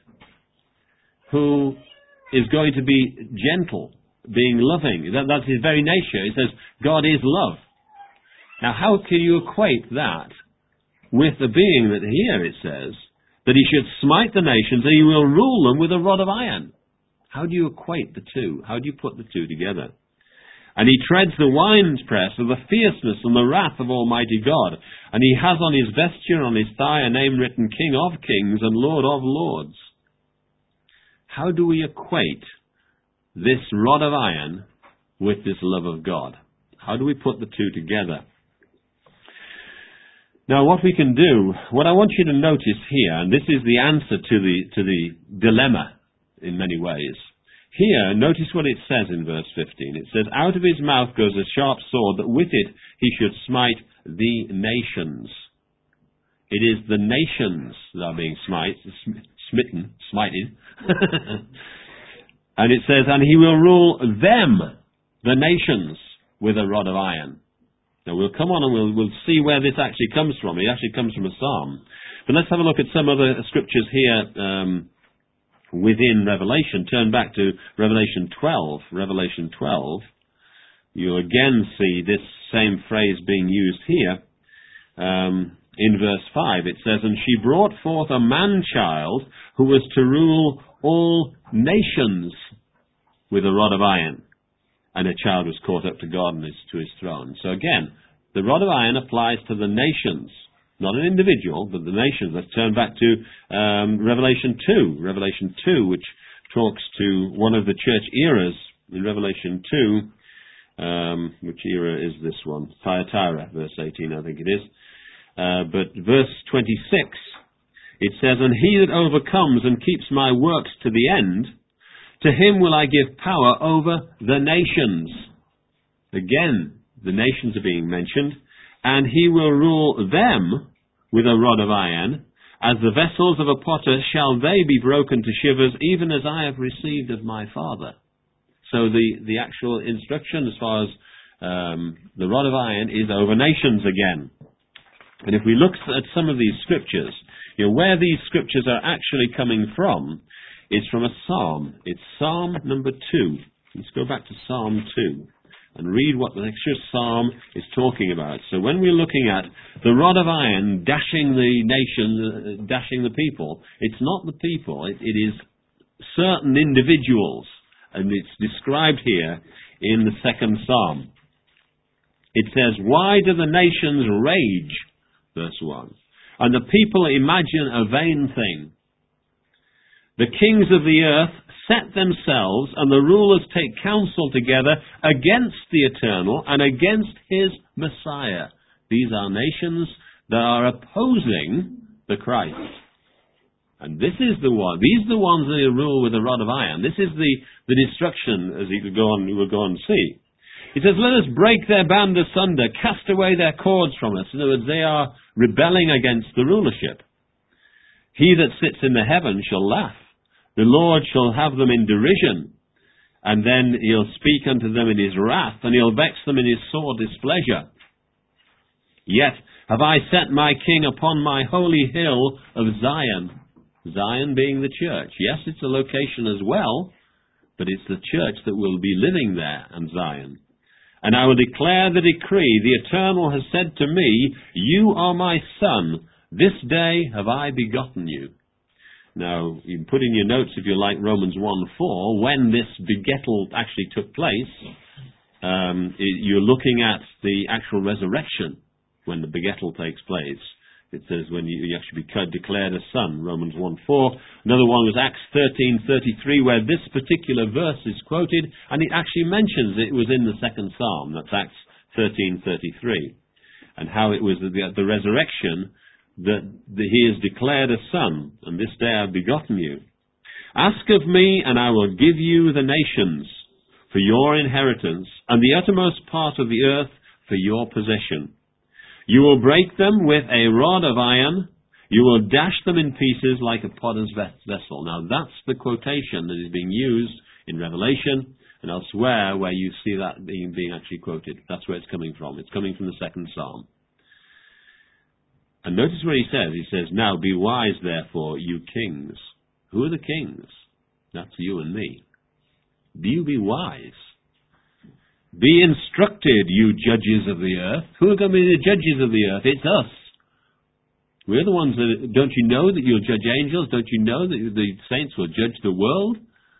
Speaker 1: who is going to be gentle, being loving. That, that's his very nature. It says, God is love. Now, how can you equate that with the being that here it says that he should smite the nations and he will rule them with a rod of iron? How do you equate the two? How do you put the two together? And he treads the winepress of the fierceness and the wrath of Almighty God. And he has on his vesture, on his thigh, a name written, King of Kings and Lord of Lords. How do we equate this rod of iron with this love of God? How do we put the two together? Now, what we can do, what I want you to notice here, and this is the answer to the to the dilemma in many ways. Here, notice what it says in verse fifteen. It says, out of his mouth goes a sharp sword, that with it he should smite the nations. It is the nations that are being smite, smitten, smited. And it says, and he will rule them, the nations, with a rod of iron. Now we'll come on and we'll, we'll see where this actually comes from. It actually comes from a psalm. But let's have a look at some other scriptures here um, within Revelation. Turn back to Revelation twelve. Revelation twelve. You again see this same phrase being used here. Um, in verse five it says, and she brought forth a man-child who was to rule all nations with a rod of iron. And a child was caught up to God and to his throne. So again, the rod of iron applies to the nations. Not an individual, but the nations. Let's turn back to um, Revelation two. Revelation two, which talks to one of the church eras in Revelation two. Um, which era is this one? Thyatira, verse eighteen, I think it is. Uh, but verse twenty-six, it says, "And he that overcomes and keeps my works to the end, to him will I give power over the nations." Again, the nations are being mentioned. "And he will rule them with a rod of iron. As the vessels of a potter shall they be broken to shivers, even as I have received of my Father." So the, the actual instruction as far as um, the rod of iron is over nations again. And if we look at some of these scriptures, you know, where these scriptures are actually coming from, it's from a psalm. It's Psalm number two. Let's go back to Psalm two and read what the extra psalm is talking about. So when we're looking at the rod of iron dashing the nation, uh, dashing the people, it's not the people, it, it is certain individuals. And it's described here in the second psalm. It says, "Why do the nations rage?" Verse one. "And the people imagine a vain thing. The kings of the earth set themselves, and the rulers take counsel together against the Eternal and against his Messiah." These are nations that are opposing the Christ. And this is the one, these are the ones that rule with a rod of iron. This is the, the destruction, as you could go on, you will go on and see. It says, "Let us break their band asunder, cast away their cords from us." In other words, they are rebelling against the rulership. "He that sits in the heavens shall laugh. The Lord shall have them in derision. And then he'll speak unto them in his wrath, and he'll vex them in his sore displeasure. Yet have I set my king upon my holy hill of Zion." Zion being the church. Yes, it's a location as well, but it's the church that will be living there, and Zion. "And I will declare the decree. The Eternal has said to me, You are my son. This day have I begotten you." Now, you can put in your notes, if you like, Romans one four, when this begettal actually took place, um, you're looking at the actual resurrection when the begettal takes place. It says when you, you actually be declared a son, Romans one four. Another one was Acts thirteen thirty-three, where this particular verse is quoted, and it actually mentions it was in the second psalm. That's Acts thirteen thirty-three. And how it was the, the resurrection that the, he is declared a son, and this day I have begotten you. "Ask of me, and I will give you the nations for your inheritance, and the uttermost part of the earth for your possession. You will break them with a rod of iron. You will dash them in pieces like a potter's vessel." Now that's the quotation that is being used in Revelation and elsewhere where you see that being, being actually quoted. That's where it's coming from. It's coming from the second psalm. And notice what he says. He says, "Now be wise, therefore, you kings." Who are the kings? That's you and me. Do you be wise? "Be instructed, you judges of the earth." Who are going to be the judges of the earth? It's us. We're the ones that, don't you know that you'll judge angels? Don't you know that the saints will judge the world?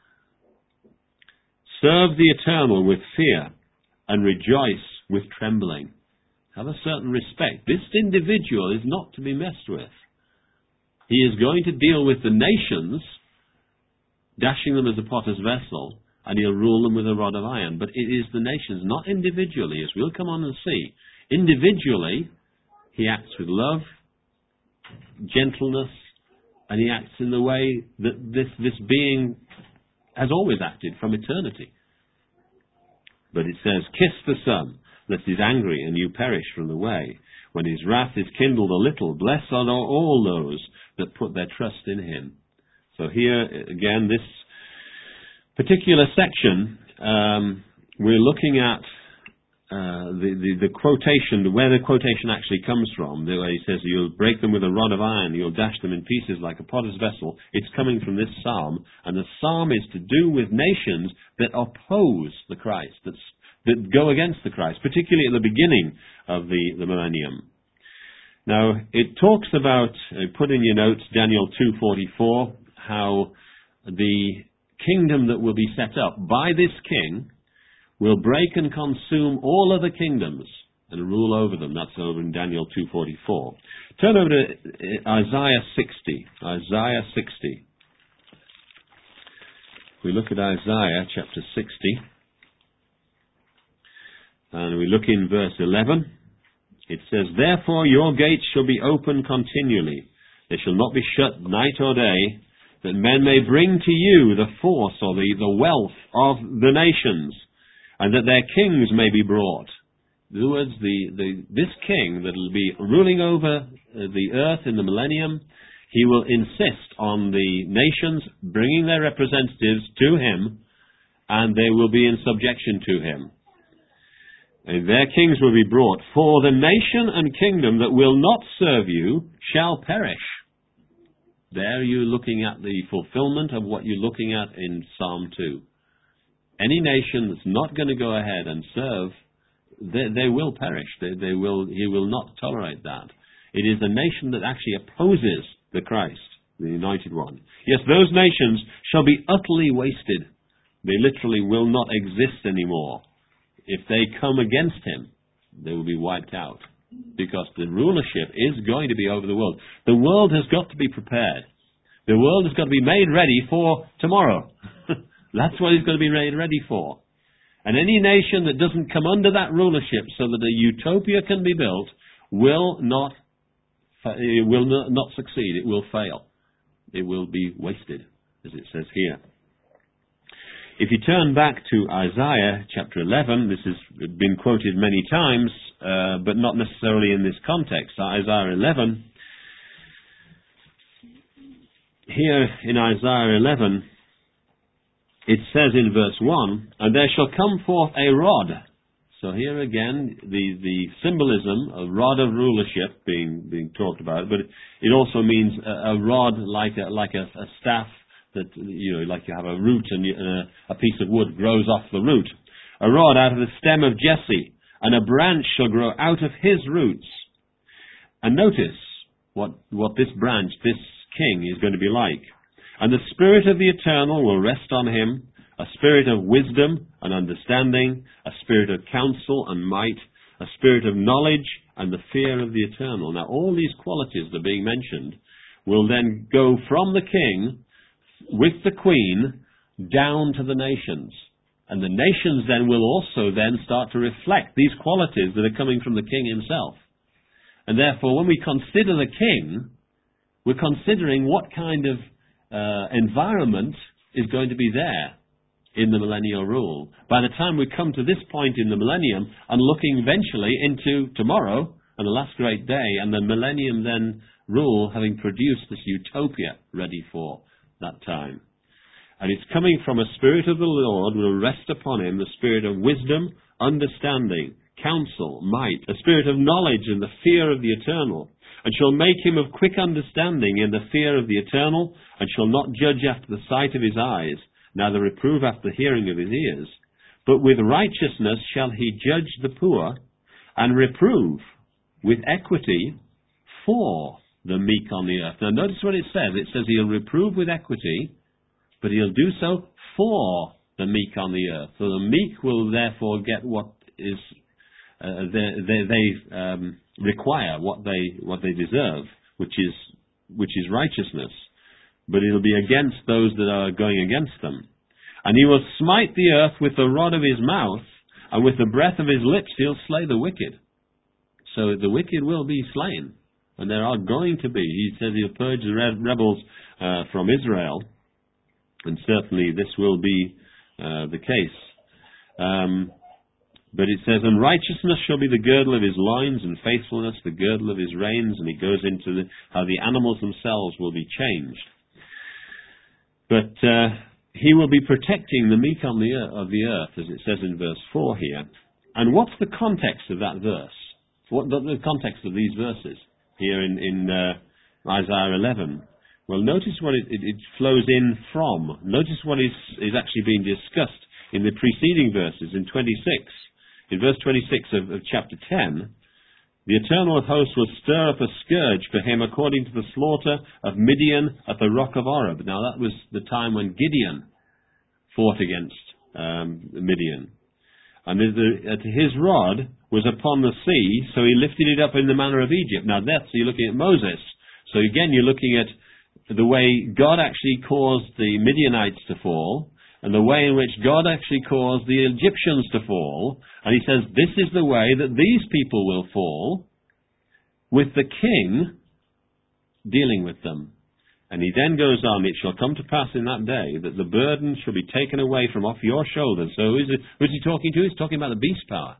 Speaker 1: "Serve the Eternal with fear and rejoice with trembling." Have a certain respect. This individual is not to be messed with. He is going to deal with the nations, dashing them as a potter's vessel, and he'll rule them with a rod of iron. But it is the nations, not individually, as we'll come on and see. Individually, he acts with love, gentleness, and he acts in the way that this, this being has always acted from eternity. But it says, "Kiss the Son, lest he's angry and you perish from the way. When his wrath is kindled a little, blessed are all those that put their trust in him." So here, again, this particular section, um, we're looking at uh, the, the, the quotation, where the quotation actually comes from, the way he says, "You'll break them with a rod of iron, you'll dash them in pieces like a potter's vessel." It's coming from this psalm, and the psalm is to do with nations that oppose the Christ, that's, that go against the Christ, particularly at the beginning of the, the millennium. Now, it talks about, uh, put in your notes, Daniel two forty-four, how the kingdom that will be set up by this king will break and consume all other kingdoms and rule over them. That's over in Daniel two forty-four. Turn over to Isaiah sixty. Isaiah sixty. If we look at Isaiah chapter sixty, And we look in verse eleven. It says, "Therefore your gates shall be open continually. They shall not be shut night or day, that men may bring to you the force or the, the wealth of the nations, and that their kings may be brought." In other words, the, the, this king that will be ruling over the earth in the millennium, he will insist on the nations bringing their representatives to him, and they will be in subjection to him. And their kings will be brought, for the nation and kingdom that will not serve you shall perish. There you're looking at the fulfillment of what you're looking at in Psalm two. Any nation that's not going to go ahead and serve, they, they will perish. They, they will. He will not tolerate that. It is a nation that actually opposes the Christ, the Anointed One. Yes, those nations shall be utterly wasted. They literally will not exist anymore. If they come against him, they will be wiped out, because the rulership is going to be over the world. The world has got to be prepared. The world has got to be made ready for tomorrow. That's what it's got to be made ready for. And any nation that doesn't come under that rulership so that a utopia can be built will not, it will not succeed. It will fail. It will be wasted, as it says here. If you turn back to Isaiah chapter eleven, this has been quoted many times, uh, but not necessarily in this context. Isaiah eleven, here in Isaiah eleven, it says in verse one, "And there shall come forth a rod." So here again, the, the symbolism, a rod of rulership being being talked about, but it also means a, a rod like a, like a, a staff, that, you know, like you have a root and you, uh, a piece of wood grows off the root. "A rod out of the stem of Jesse, and a branch shall grow out of his roots." And notice what, what this branch, this king, is going to be like. "And the Spirit of the Eternal will rest on him, a spirit of wisdom and understanding, a spirit of counsel and might, a spirit of knowledge and the fear of the Eternal." Now all these qualities that are being mentioned will then go from the king with the queen down to the nations. And the nations then will also then start to reflect these qualities that are coming from the king himself. And therefore, when we consider the king, we're considering what kind of uh, environment is going to be there in the millennial rule. By the time we come to this point in the millennium and looking eventually into tomorrow and the last great day and the millennium then rule, having produced this utopia ready for that time. "And it's coming from a spirit of the Lord will rest upon him, the spirit of wisdom, understanding, counsel, might, a spirit of knowledge and the fear of the Eternal, and shall make him of quick understanding in the fear of the Eternal, and shall not judge after the sight of his eyes, neither reprove after the hearing of his ears. But with righteousness shall he judge the poor, and reprove with equity for the meek on the earth." Now notice what it says. It says he'll reprove with equity, but he'll do so for the meek on the earth. So the meek will therefore get what is uh, they, they, they um, require, what they what they deserve, which is which is righteousness. But it'll be against those that are going against them. "And he will smite the earth with the rod of his mouth, and with the breath of his lips he'll slay the wicked." So the wicked will be slain. And there are going to be. He says he'll purge the rebels uh, from Israel. And certainly this will be uh, the case. Um, but it says, "And righteousness shall be the girdle of his loins, and faithfulness the girdle of his reins." And he goes into the, how the animals themselves will be changed. But uh, he will be protecting the meek on the earth, of the earth, as it says in verse four here. And what's the context of that verse? What the, the context of these verses here in, in uh, Isaiah eleven? Well, notice what it, it, it flows in from. Notice what is, is actually being discussed in the preceding verses in twenty-six. In verse twenty-six of, of chapter ten, "The Eternal of hosts will stir up a scourge for him according to the slaughter of Midian at the rock of Oreb." Now that was the time when Gideon fought against um, Midian. "And the, uh, his rod was upon the sea, so he lifted it up in the manner of Egypt." Now that's, you're looking at Moses. So again, you're looking at the way God actually caused the Midianites to fall, and the way in which God actually caused the Egyptians to fall. And he says, this is the way that these people will fall, with the king dealing with them. And he then goes on, it shall come to pass in that day that the burden shall be taken away from off your shoulders. So who is, it, who is he talking to? He's talking about the beast power.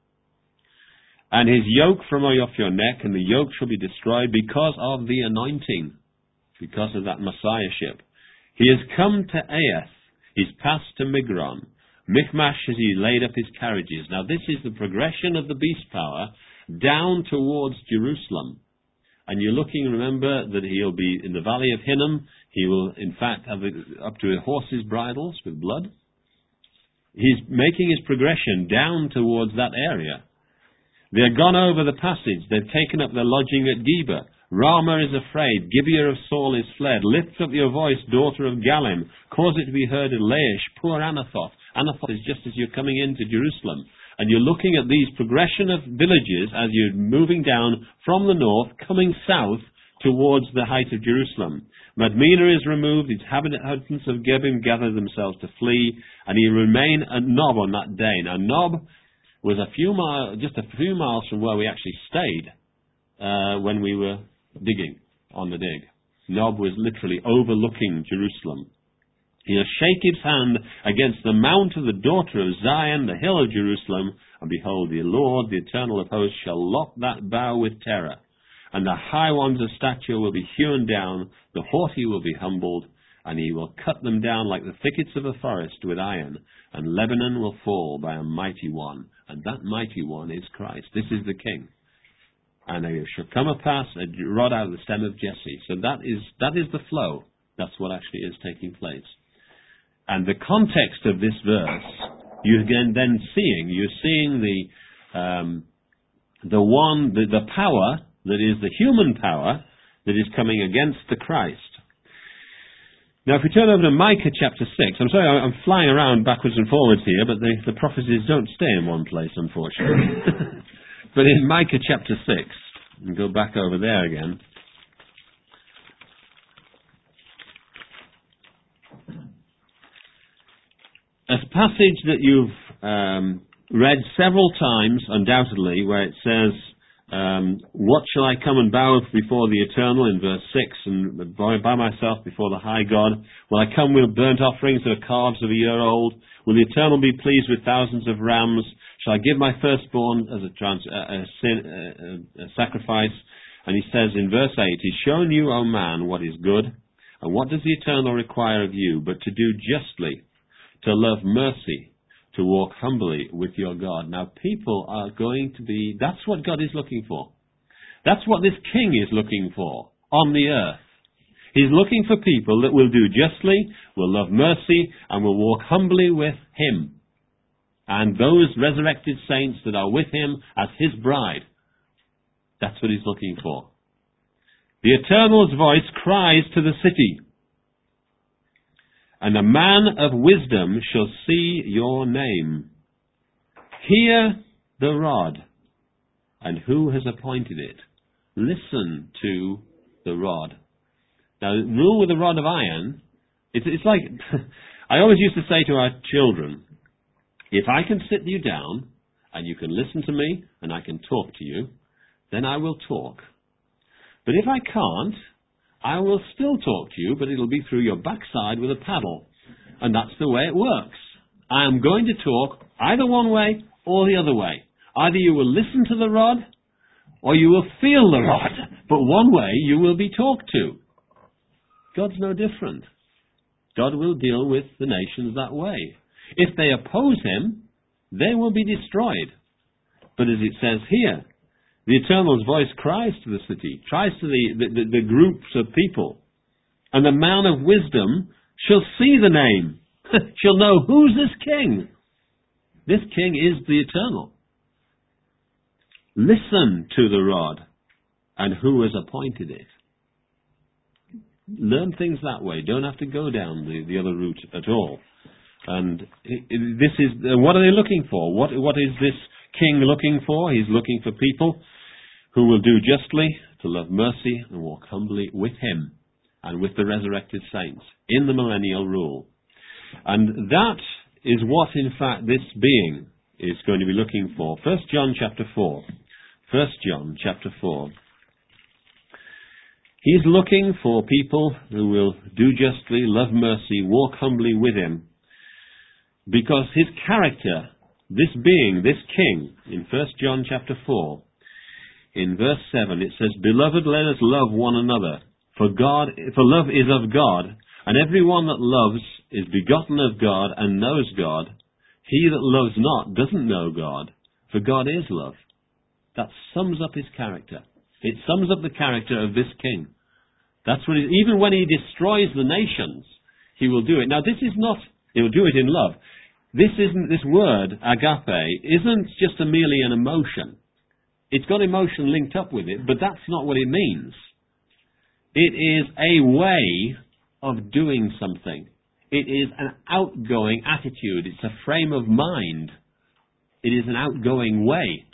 Speaker 1: And his yoke from off your neck, and the yoke shall be destroyed because of the anointing, because of that Messiahship. He has come to Aiath. He's passed to Migron. Michmash has he laid up his carriages. Now this is the progression of the beast power down towards Jerusalem. And you're looking, remember, that he'll be in the valley of Hinnom. He will, in fact, have up to horses' bridles with blood. He's making his progression down towards that area. They're gone over the passage. They've taken up their lodging at Geba. Ramah is afraid. Gibeah of Saul is fled. Lift up your voice, daughter of Galim. Cause it to be heard in Laish. Poor Anathoth. Anathoth is just as you're coming into Jerusalem. And you're looking at these progression of villages as you're moving down from the north, coming south towards the height of Jerusalem. Madmenah is removed, its inhabitants of Gebim gather themselves to flee, and he remain at Nob on that day. Now Nob was a few miles, just a few miles from where we actually stayed uh, when we were digging on the dig. Nob was literally overlooking Jerusalem. He'll shake his hand against the mount of the daughter of Zion, the hill of Jerusalem, and behold, the Lord, the Eternal of hosts, shall lock that bow with terror. And the high ones of stature will be hewn down, the haughty will be humbled, and he will cut them down like the thickets of a forest with iron, and Lebanon will fall by a mighty one. And that mighty one is Christ. This is the King. And there shall come a pass, a rod out of the stem of Jesse. So that is, that is the flow. That's what actually is taking place. And the context of this verse, you're again then seeing, you're seeing the um, the one, the, the power that is the human power that is coming against the Christ. Now, if we turn over to Micah chapter six, I'm sorry, I'm flying around backwards and forwards here, but the, the prophecies don't stay in one place, unfortunately. But in Micah chapter six, and go back over there again. A passage that you've um, read several times, undoubtedly, where it says, um, what shall I come and bow before the Eternal, in verse six, and bow myself before the high God? Will I come with burnt offerings that are calves of a year old? Will the Eternal be pleased with thousands of rams? Shall I give my firstborn as a, trans, a, a, sin, a, a sacrifice? And he says in verse eight, He's shown you, O man, what is good, and what does the Eternal require of you, but to do justly, to love mercy, to walk humbly with your God. Now, people are going to be, that's what God is looking for. That's what this King is looking for on the earth. He's looking for people that will do justly, will love mercy, and will walk humbly with Him. And those resurrected saints that are with Him as His bride. That's what He's looking for. The Eternal's voice cries to the city, and a man of wisdom shall see your name. Hear the rod, and who has appointed it? Listen to the rod. Now, rule with a rod of iron, it's, it's like, I always used to say to our children, if I can sit you down, and you can listen to me, and I can talk to you, then I will talk. But if I can't, I will still talk to you, but it'll be through your backside with a paddle. And that's the way it works. I am going to talk either one way or the other way. Either you will listen to the rod, or you will feel the rod. But one way you will be talked to. God's no different. God will deal with the nations that way. If they oppose Him, they will be destroyed. But as it says here, the Eternal's voice cries to the city, cries to the, the, the, the groups of people. And the man of wisdom shall see the name. Shall know, who's this King? This King is the Eternal. Listen to the rod, and who has appointed it. Learn things that way. Don't have to go down the, the other route at all. And it, it, this is, uh, what are they looking for? What, what is this King looking for? He's looking for people who will do justly, to love mercy, and walk humbly with Him and with the resurrected saints in the millennial rule. And that is what, in fact, this being is going to be looking for. First John chapter four. First John chapter four. He's looking for people who will do justly, love mercy, walk humbly with him. Because his character, this being, this king, in First John chapter four, in verse seven, it says, "Beloved, let us love one another, for God, for love is of God, and everyone that loves is begotten of God and knows God. He that loves not doesn't know God, for God is love." That sums up his character. It sums up the character of this king. That's what he, even when he destroys the nations, he will do it. Now, this is not, he will do it in love. This isn't, this word, agape, isn't just a merely an emotion. It's got emotion linked up with it, but that's not what it means. It is a way of doing something. It is an outgoing attitude. It's a frame of mind. It is an outgoing way.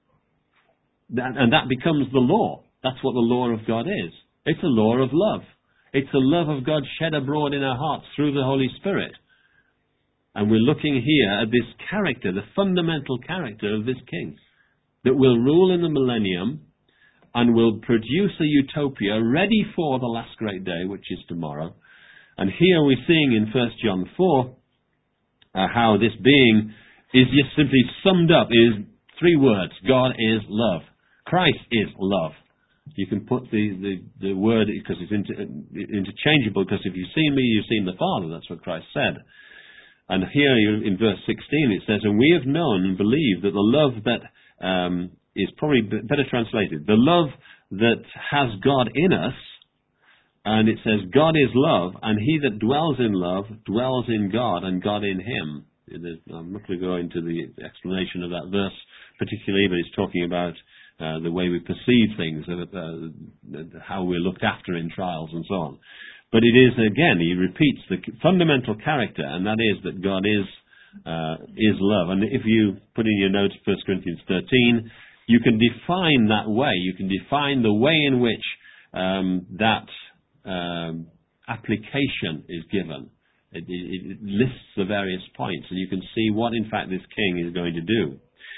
Speaker 1: That, and that becomes the law. That's what the law of God is. It's a law of love. It's the love of God shed abroad in our hearts through the Holy Spirit. And we're looking here at this character, the fundamental character of this king, that will rule in the millennium and will produce a utopia ready for the last great day, which is tomorrow. And here we're seeing in First John four uh, how this being is just simply summed up is three words. God is love. Christ is love. You can put the, the, the word, because it's inter, interchangeable, because if you've seen me, you've seen the Father. That's what Christ said. And here in verse sixteen it says, "And we have known and believed that the love that um, is probably better translated, the love that has God in us," and it says, "God is love, and he that dwells in love dwells in God, and God in him." I'm not going to go into the explanation of that verse particularly, but it's talking about uh, the way we perceive things, uh, how we're looked after in trials and so on. But it is, again, he repeats the fundamental character, and that is that God is uh, is love. And if you put in your notes First Corinthians thirteen, you can define that way. You can define the way in which um, that um, application is given. It, it, it lists the various points, and you can see what, in fact, this king is going to do.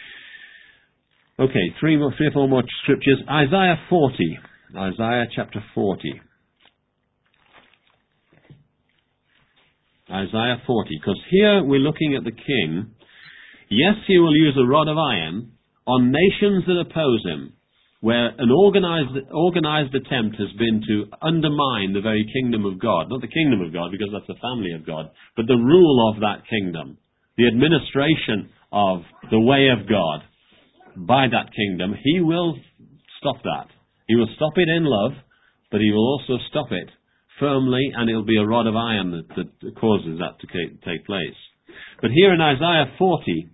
Speaker 1: Okay, three, more, three or four more scriptures. Isaiah forty. Isaiah chapter forty. Isaiah forty, because here we're looking at the king. Yes, he will use a rod of iron on nations that oppose him, where an organized, organized attempt has been to undermine the very kingdom of God. Not the kingdom of God, because that's the family of God, but the rule of that kingdom, the administration of the way of God by that kingdom. He will stop that. He will stop it in love, but he will also stop it firmly, and it'll be a rod of iron that, that causes that to take place. But here in Isaiah forty,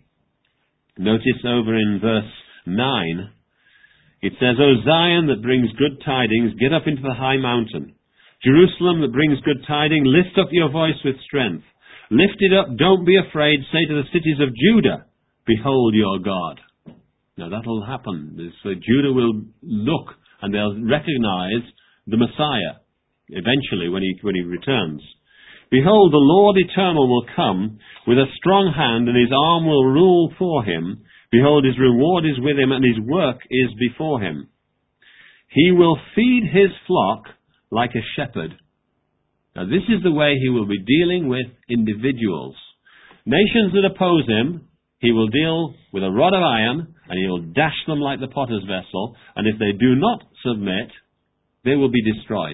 Speaker 1: notice over in verse nine, it says, "O Zion that brings good tidings, get up into the high mountain. Jerusalem that brings good tidings, lift up your voice with strength. Lift it up, don't be afraid. Say to the cities of Judah, behold your God." Now that'll happen. So Judah will look and they'll recognize the Messiah eventually when he, when he returns. "Behold, the Lord eternal will come with a strong hand, and his arm will rule for him. Behold, his reward is with him, and his work is before him. He will feed his flock like a shepherd." Now this is the way he will be dealing with individuals. Nations that oppose him, he will deal with a rod of iron, and he will dash them like the potter's vessel, and if they do not submit, they will be destroyed.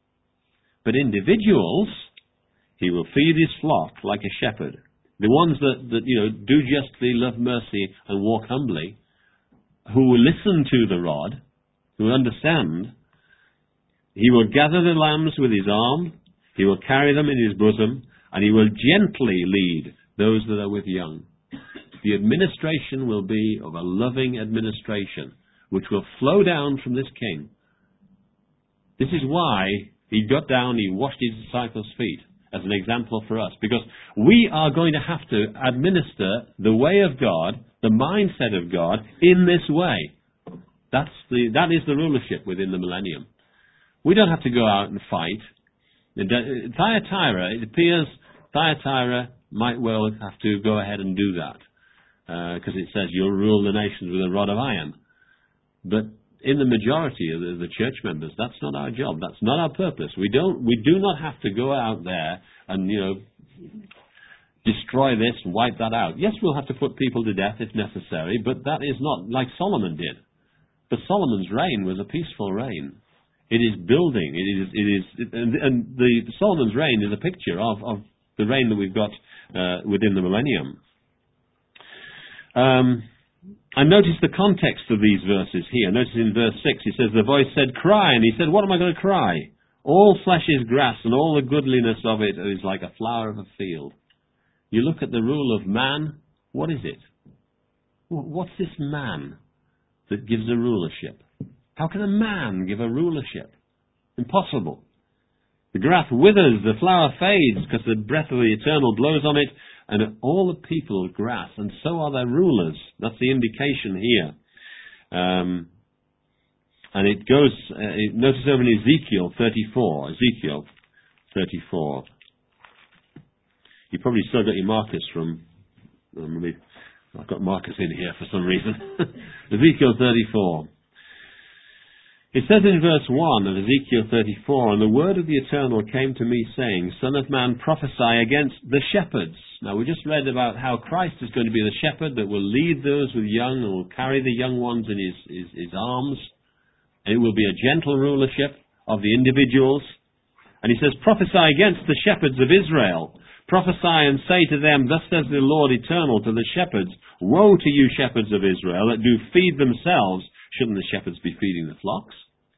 Speaker 1: But individuals, he will feed his flock like a shepherd. The ones that, that you know, do justly, love mercy, and walk humbly, who will listen to the rod, who understand, he will gather the lambs with his arm, he will carry them in his bosom, and he will gently lead those that are with young. The administration will be of a loving administration, which will flow down from this king. This is why he got down, he washed his disciples' feet as an example for us, because we are going to have to administer the way of God, the mindset of God, in this way. That's the, that is the rulership within the millennium. We don't have to go out and fight. Thyatira, it appears, Thyatira might well have to go ahead and do that, because uh, it says you'll rule the nations with a rod of iron. But in the majority of the, the church members, that's not our job. That's not our purpose. We don't. We do not have to go out there and, you know, destroy this and wipe that out. Yes, we'll have to put people to death if necessary, but that is not like Solomon did. But Solomon's reign was a peaceful reign. It is building. It is. It is. It, and, and the Solomon's reign is a picture of, of the reign that we've got uh, within the millennium. Um, and notice the context of these verses here. Notice in verse six, he says, the voice said, cry. And he said, what am I going to cry? All flesh is grass, and all the goodliness of it is like a flower of a field. You look at the rule of man, what is it? What's this man that gives a rulership? How can a man give a rulership? Impossible. The grass withers, the flower fades, because the breath of the Eternal blows on it, and all the people are grass, and so are their rulers. That's the indication here. Um, and it goes, uh, notice over in Ezekiel thirty-four, Ezekiel thirty-four. You probably still got your markers from, uh, maybe, I've got markers in here for some reason. Ezekiel thirty-four. It says in verse one of Ezekiel thirty-four, and the word of the Eternal came to me, saying, Son of man, prophesy against the shepherds. Now, we just read about how Christ is going to be the shepherd that will lead those with young and will carry the young ones in his, his, his arms. And it will be a gentle rulership of the individuals. And he says, prophesy against the shepherds of Israel. Prophesy and say to them, thus says the Lord Eternal to the shepherds, woe to you shepherds of Israel that do feed themselves. Shouldn't the shepherds be feeding the flocks?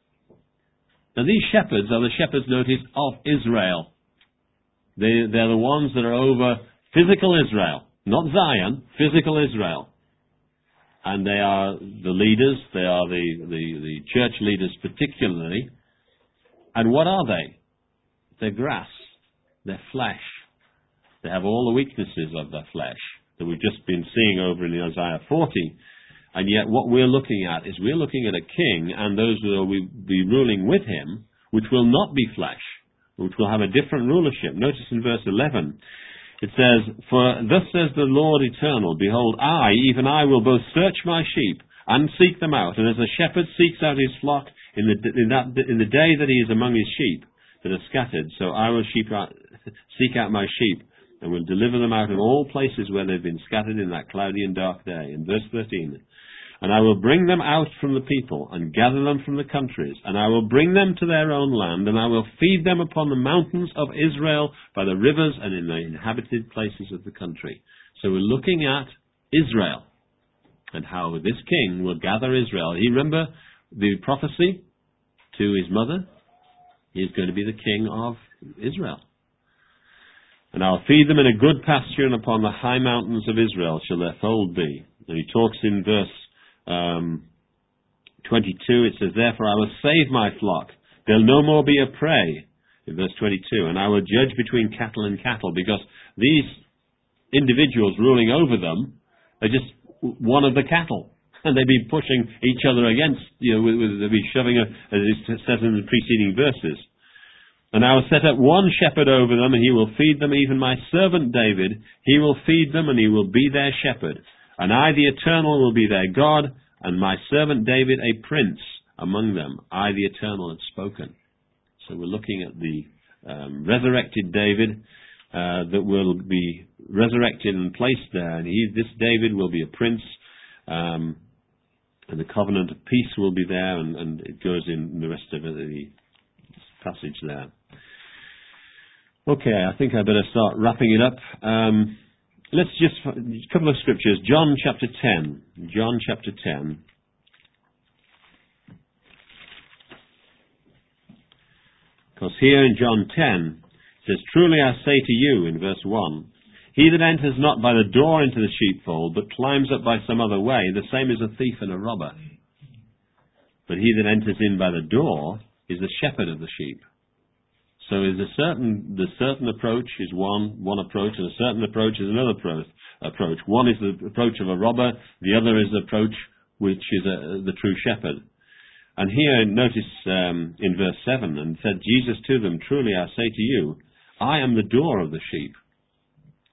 Speaker 1: Now these shepherds are the shepherds, notice, of Israel. They, they're the ones that are over physical Israel, not Zion, physical Israel. And they are the leaders, they are the, the, the church leaders particularly. And what are they? They're grass, they're flesh. They have all the weaknesses of their flesh that we've just been seeing over in Isaiah forty. And yet what we're looking at is we're looking at a king and those who will be ruling with him, which will not be flesh, which will have a different rulership. Notice in verse eleven, it says, for thus says the Lord Eternal, behold, I, even I, will both search my sheep and seek them out. And as a shepherd seeks out his flock in the, in that, in the day that he is among his sheep that are scattered, so I will sheep out, seek out my sheep and will deliver them out of all places where they've been scattered in that cloudy and dark day. In verse thirteen, and I will bring them out from the people, and gather them from the countries, and I will bring them to their own land, and I will feed them upon the mountains of Israel, by the rivers, and in the inhabited places of the country. So we're looking at Israel, and how this king will gather Israel. You remember the prophecy to his mother? He's going to be the king of Israel. And I'll feed them in a good pasture, and upon the high mountains of Israel shall their fold be. And he talks in verse Um, twenty-two, it says, therefore I will save my flock. They'll no more be a prey. In verse twenty-two, and I will judge between cattle and cattle, because these individuals ruling over them are just one of the cattle. And they'd be pushing each other against, you know, they'd be shoving, a, as it says in the preceding verses. And I will set up one shepherd over them, and he will feed them, even my servant David. He will feed them, and he will be their shepherd. And I, the Eternal, will be their God, and my servant David a prince among them. I, the Eternal, have spoken. So we're looking at the um, resurrected David uh, that will be resurrected and placed there. And he, this David will be a prince, um, and the covenant of peace will be there, and, and it goes in the rest of the passage there. Okay, I think I better start wrapping it up. Um, Let's just, a couple of scriptures. John chapter ten. John chapter ten. Because here in John ten, it says, truly I say to you, in verse one, he that enters not by the door into the sheepfold, but climbs up by some other way, the same is a thief and a robber. But he that enters in by the door is the shepherd of the sheep. So is a certain, the certain approach is one, one approach, and a certain approach is another pro- approach. One is the approach of a robber, the other is the approach which is a, the true shepherd. And here, notice um, in verse seven, and said Jesus to them, truly I say to you, I am the door of the sheep.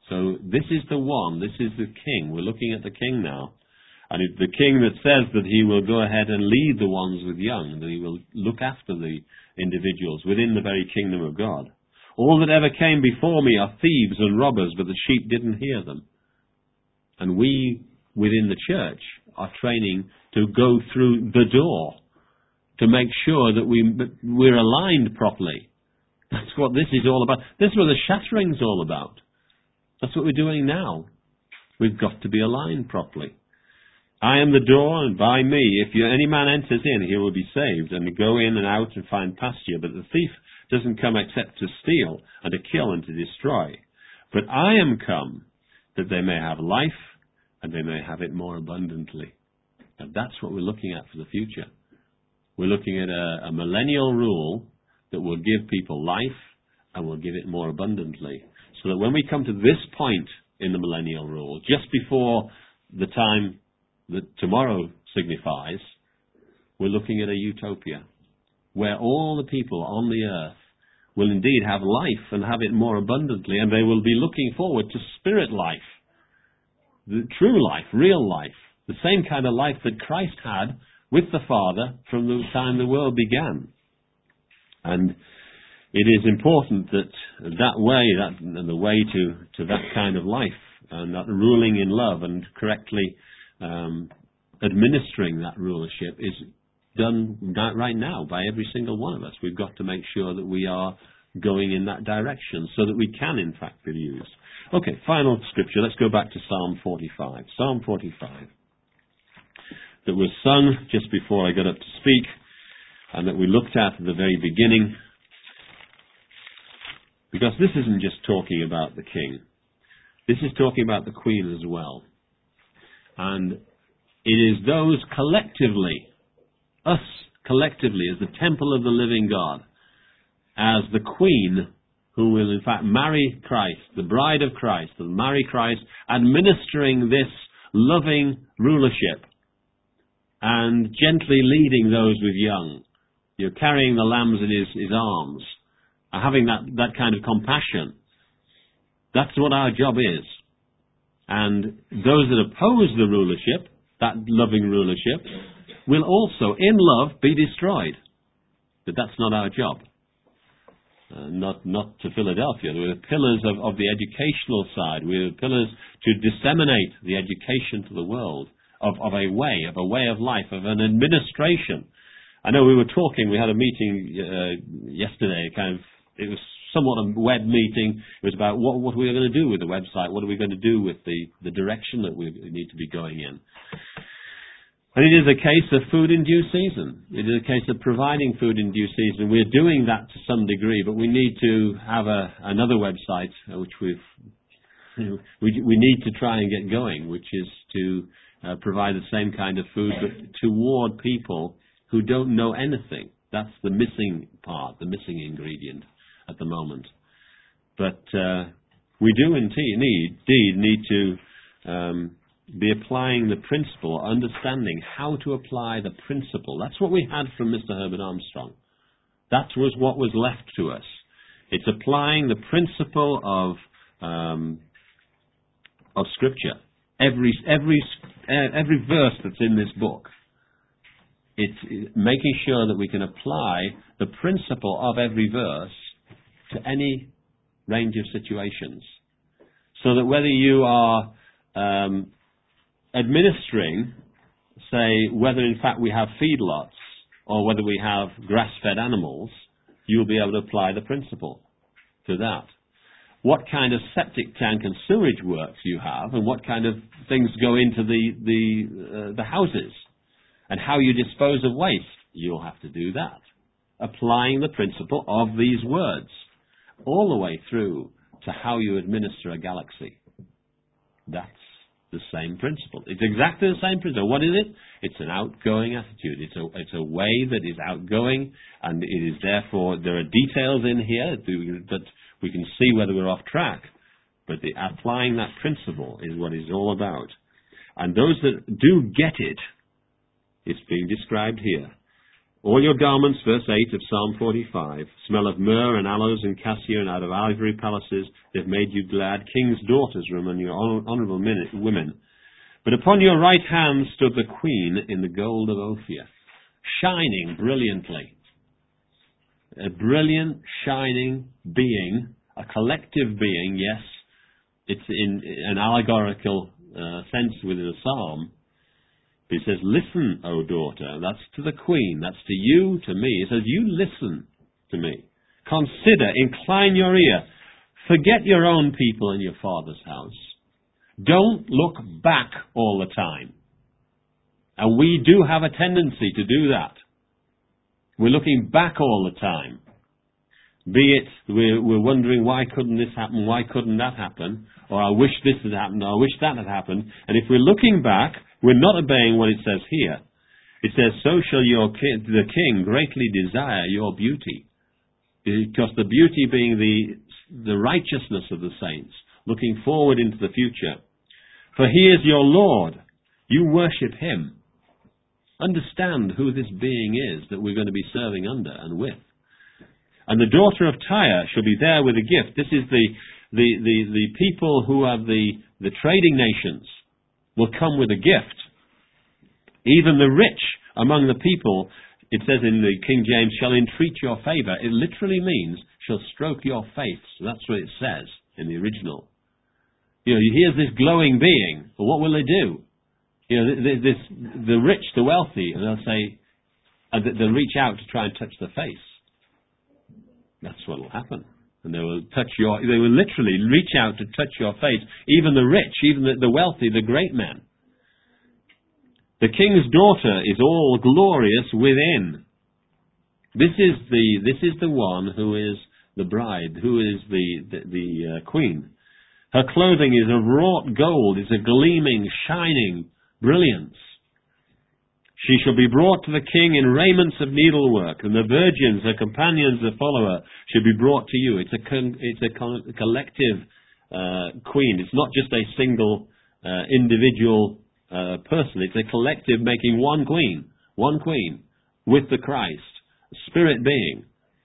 Speaker 1: So this is the one, this is the king. We're looking at the king now. And it's the king that says that he will go ahead and lead the ones with young, that he will look after the individuals within the very kingdom of God. All that ever came before me are thieves and robbers, but the sheep didn't hear them. And we, within the church, are training to go through the door, to make sure that we, we're aligned properly. That's what this is all about. This is what the shattering's all about. That's what we're doing now. We've got to be aligned properly. I am the door, and by me, if you, any man enters in, he will be saved, and go in and out and find pasture. But the thief doesn't come except to steal, and to kill, and to destroy. But I am come, that they may have life, and they may have it more abundantly. And that's what we're looking at for the future. We're looking at a, a millennial rule that will give people life, and will give it more abundantly. So that when we come to this point in the millennial rule, just before the time that tomorrow signifies, we're looking at a utopia where all the people on the earth will indeed have life and have it more abundantly, and they will be looking forward to spirit life, the true life, real life, the same kind of life that Christ had with the Father from the time the world began. And it is important that that way, that the way to, to that kind of life, and that ruling in love and correctly Um, administering that rulership is done right now by every single one of us. We've got to make sure that we are going in that direction so that we can, in fact, be used. Okay, final scripture. Let's go back to Psalm forty-five. Psalm forty-five. That was sung just before I got up to speak, and that we looked at at the very beginning. Because this isn't just talking about the king. This is talking about the queen as well. And it is those collectively, us collectively, as the temple of the living God, as the queen who will in fact marry Christ, the bride of Christ, will marry Christ, administering this loving rulership and gently leading those with young. You're carrying the lambs in his, his arms, having that, that kind of compassion. That's what our job is. And those that oppose the rulership, that loving rulership, will also, in love, be destroyed. But that's not our job. Uh, not not to Philadelphia. We're pillars of, of the educational side. We're pillars to disseminate the education to the world of, of a way, of a way of life, of an administration. I know we were talking, we had a meeting uh, yesterday, kind of, it was somewhat a web meeting. It was about what, what we were going to do with the website, what are we going to do with the, the direction that we need to be going in. And it is a case of food in due season. It is a case of providing food in due season. We're doing that to some degree, but we need to have a, another website, uh, which we've, we, we need to try and get going, which is to uh, provide the same kind of food, but toward people who don't know anything. That's the missing part, the missing ingredient at the moment. But uh, we do indeed need, indeed need to um, be applying the principle, understanding how to apply the principle. That's what we had from Mister Herbert Armstrong. That was what was left to us. It's applying the principle of um, of Scripture. Every every every verse that's in this book. It's making sure that we can apply the principle of every verse to any range of situations. So that whether you are um, administering, say, whether in fact we have feedlots or whether we have grass-fed animals, you'll be able to apply the principle to that. What kind of septic tank and sewage works you have, and what kind of things go into the, the, uh, the houses, and how you dispose of waste, you'll have to do that. Applying the principle of these words all the way through to how you administer a galaxy. That's the same principle. It's exactly the same principle. What is it? It's an outgoing attitude. It's a, it's a way that is outgoing, and it is therefore, there are details in here that we can see whether we're off track, but the, applying that principle is what it's all about. And those that do get it, it's being described here. All your garments, verse eight of Psalm forty-five, smell of myrrh and aloes and cassia, and out of ivory palaces they've made you glad. King's daughters were among your honourable women. But upon your right hand stood the queen in the gold of Ophir, shining brilliantly. A brilliant, shining being, a collective being, yes, it's in an allegorical uh, sense within a psalm. He says, listen, O daughter. That's to the queen. That's to you, to me. He says, you listen to me. Consider, incline your ear. Forget your own people and your father's house. Don't look back all the time. And we do have a tendency to do that. We're looking back all the time. Be it we're, we're wondering, why couldn't this happen? Why couldn't that happen? Or I wish this had happened. Or I wish that had happened. And if we're looking back, we're not obeying what it says here. It says, so shall your ki- the king greatly desire your beauty. Because the beauty being the, the righteousness of the saints, looking forward into the future. For he is your Lord. You worship him. Understand who this being is that we're going to be serving under and with. And the daughter of Tyre shall be there with a gift. This is the, the, the, the people who are the, the trading nations will come with a gift. Even the rich among the people, it says in the King James, shall entreat your favour. It literally means shall stroke your face. That's what it says in the original. You know, here's this glowing being. Well, what will they do? You know, this, the rich, the wealthy, and they'll say, and they'll reach out to try and touch the face. That's what will happen. And they will touch your, they will literally reach out to touch your face. Even the rich, even the, the wealthy, the great men. The king's daughter is all glorious within. This is the, this is the one who is the bride, who is the, the, the uh, queen. Her clothing is of wrought gold, is a gleaming, shining brilliance. She shall be brought to the king in raiments of needlework, and the virgins, her companions, the follower, shall be brought to you. It's a con- it's a, con- a collective uh, queen. It's not just a single uh, individual uh, person. It's a collective making one queen, one queen with the Christ, spirit being.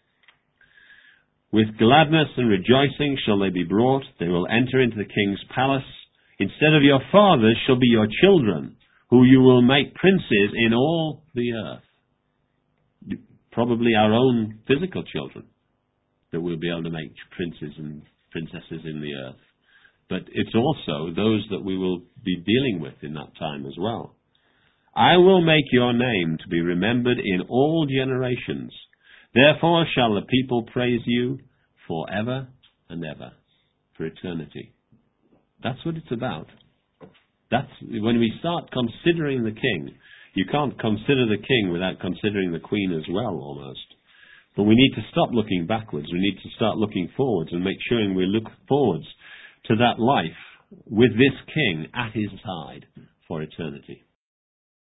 Speaker 1: With gladness and rejoicing shall they be brought. They will enter into the king's palace. Instead of your fathers shall be your children, who you will make princes in all the earth. Probably our own physical children that we'll be able to make princes and princesses in the earth. But it's also those that we will be dealing with in that time as well. I will make your name to be remembered in all generations. Therefore shall the people praise you forever and ever, for eternity. That's what it's about. That's when we start considering the king. You can't consider the king without considering the queen as well, almost. But we need to stop looking backwards. We need to start looking forwards and make sure we look forwards to that life with this king at his side for eternity.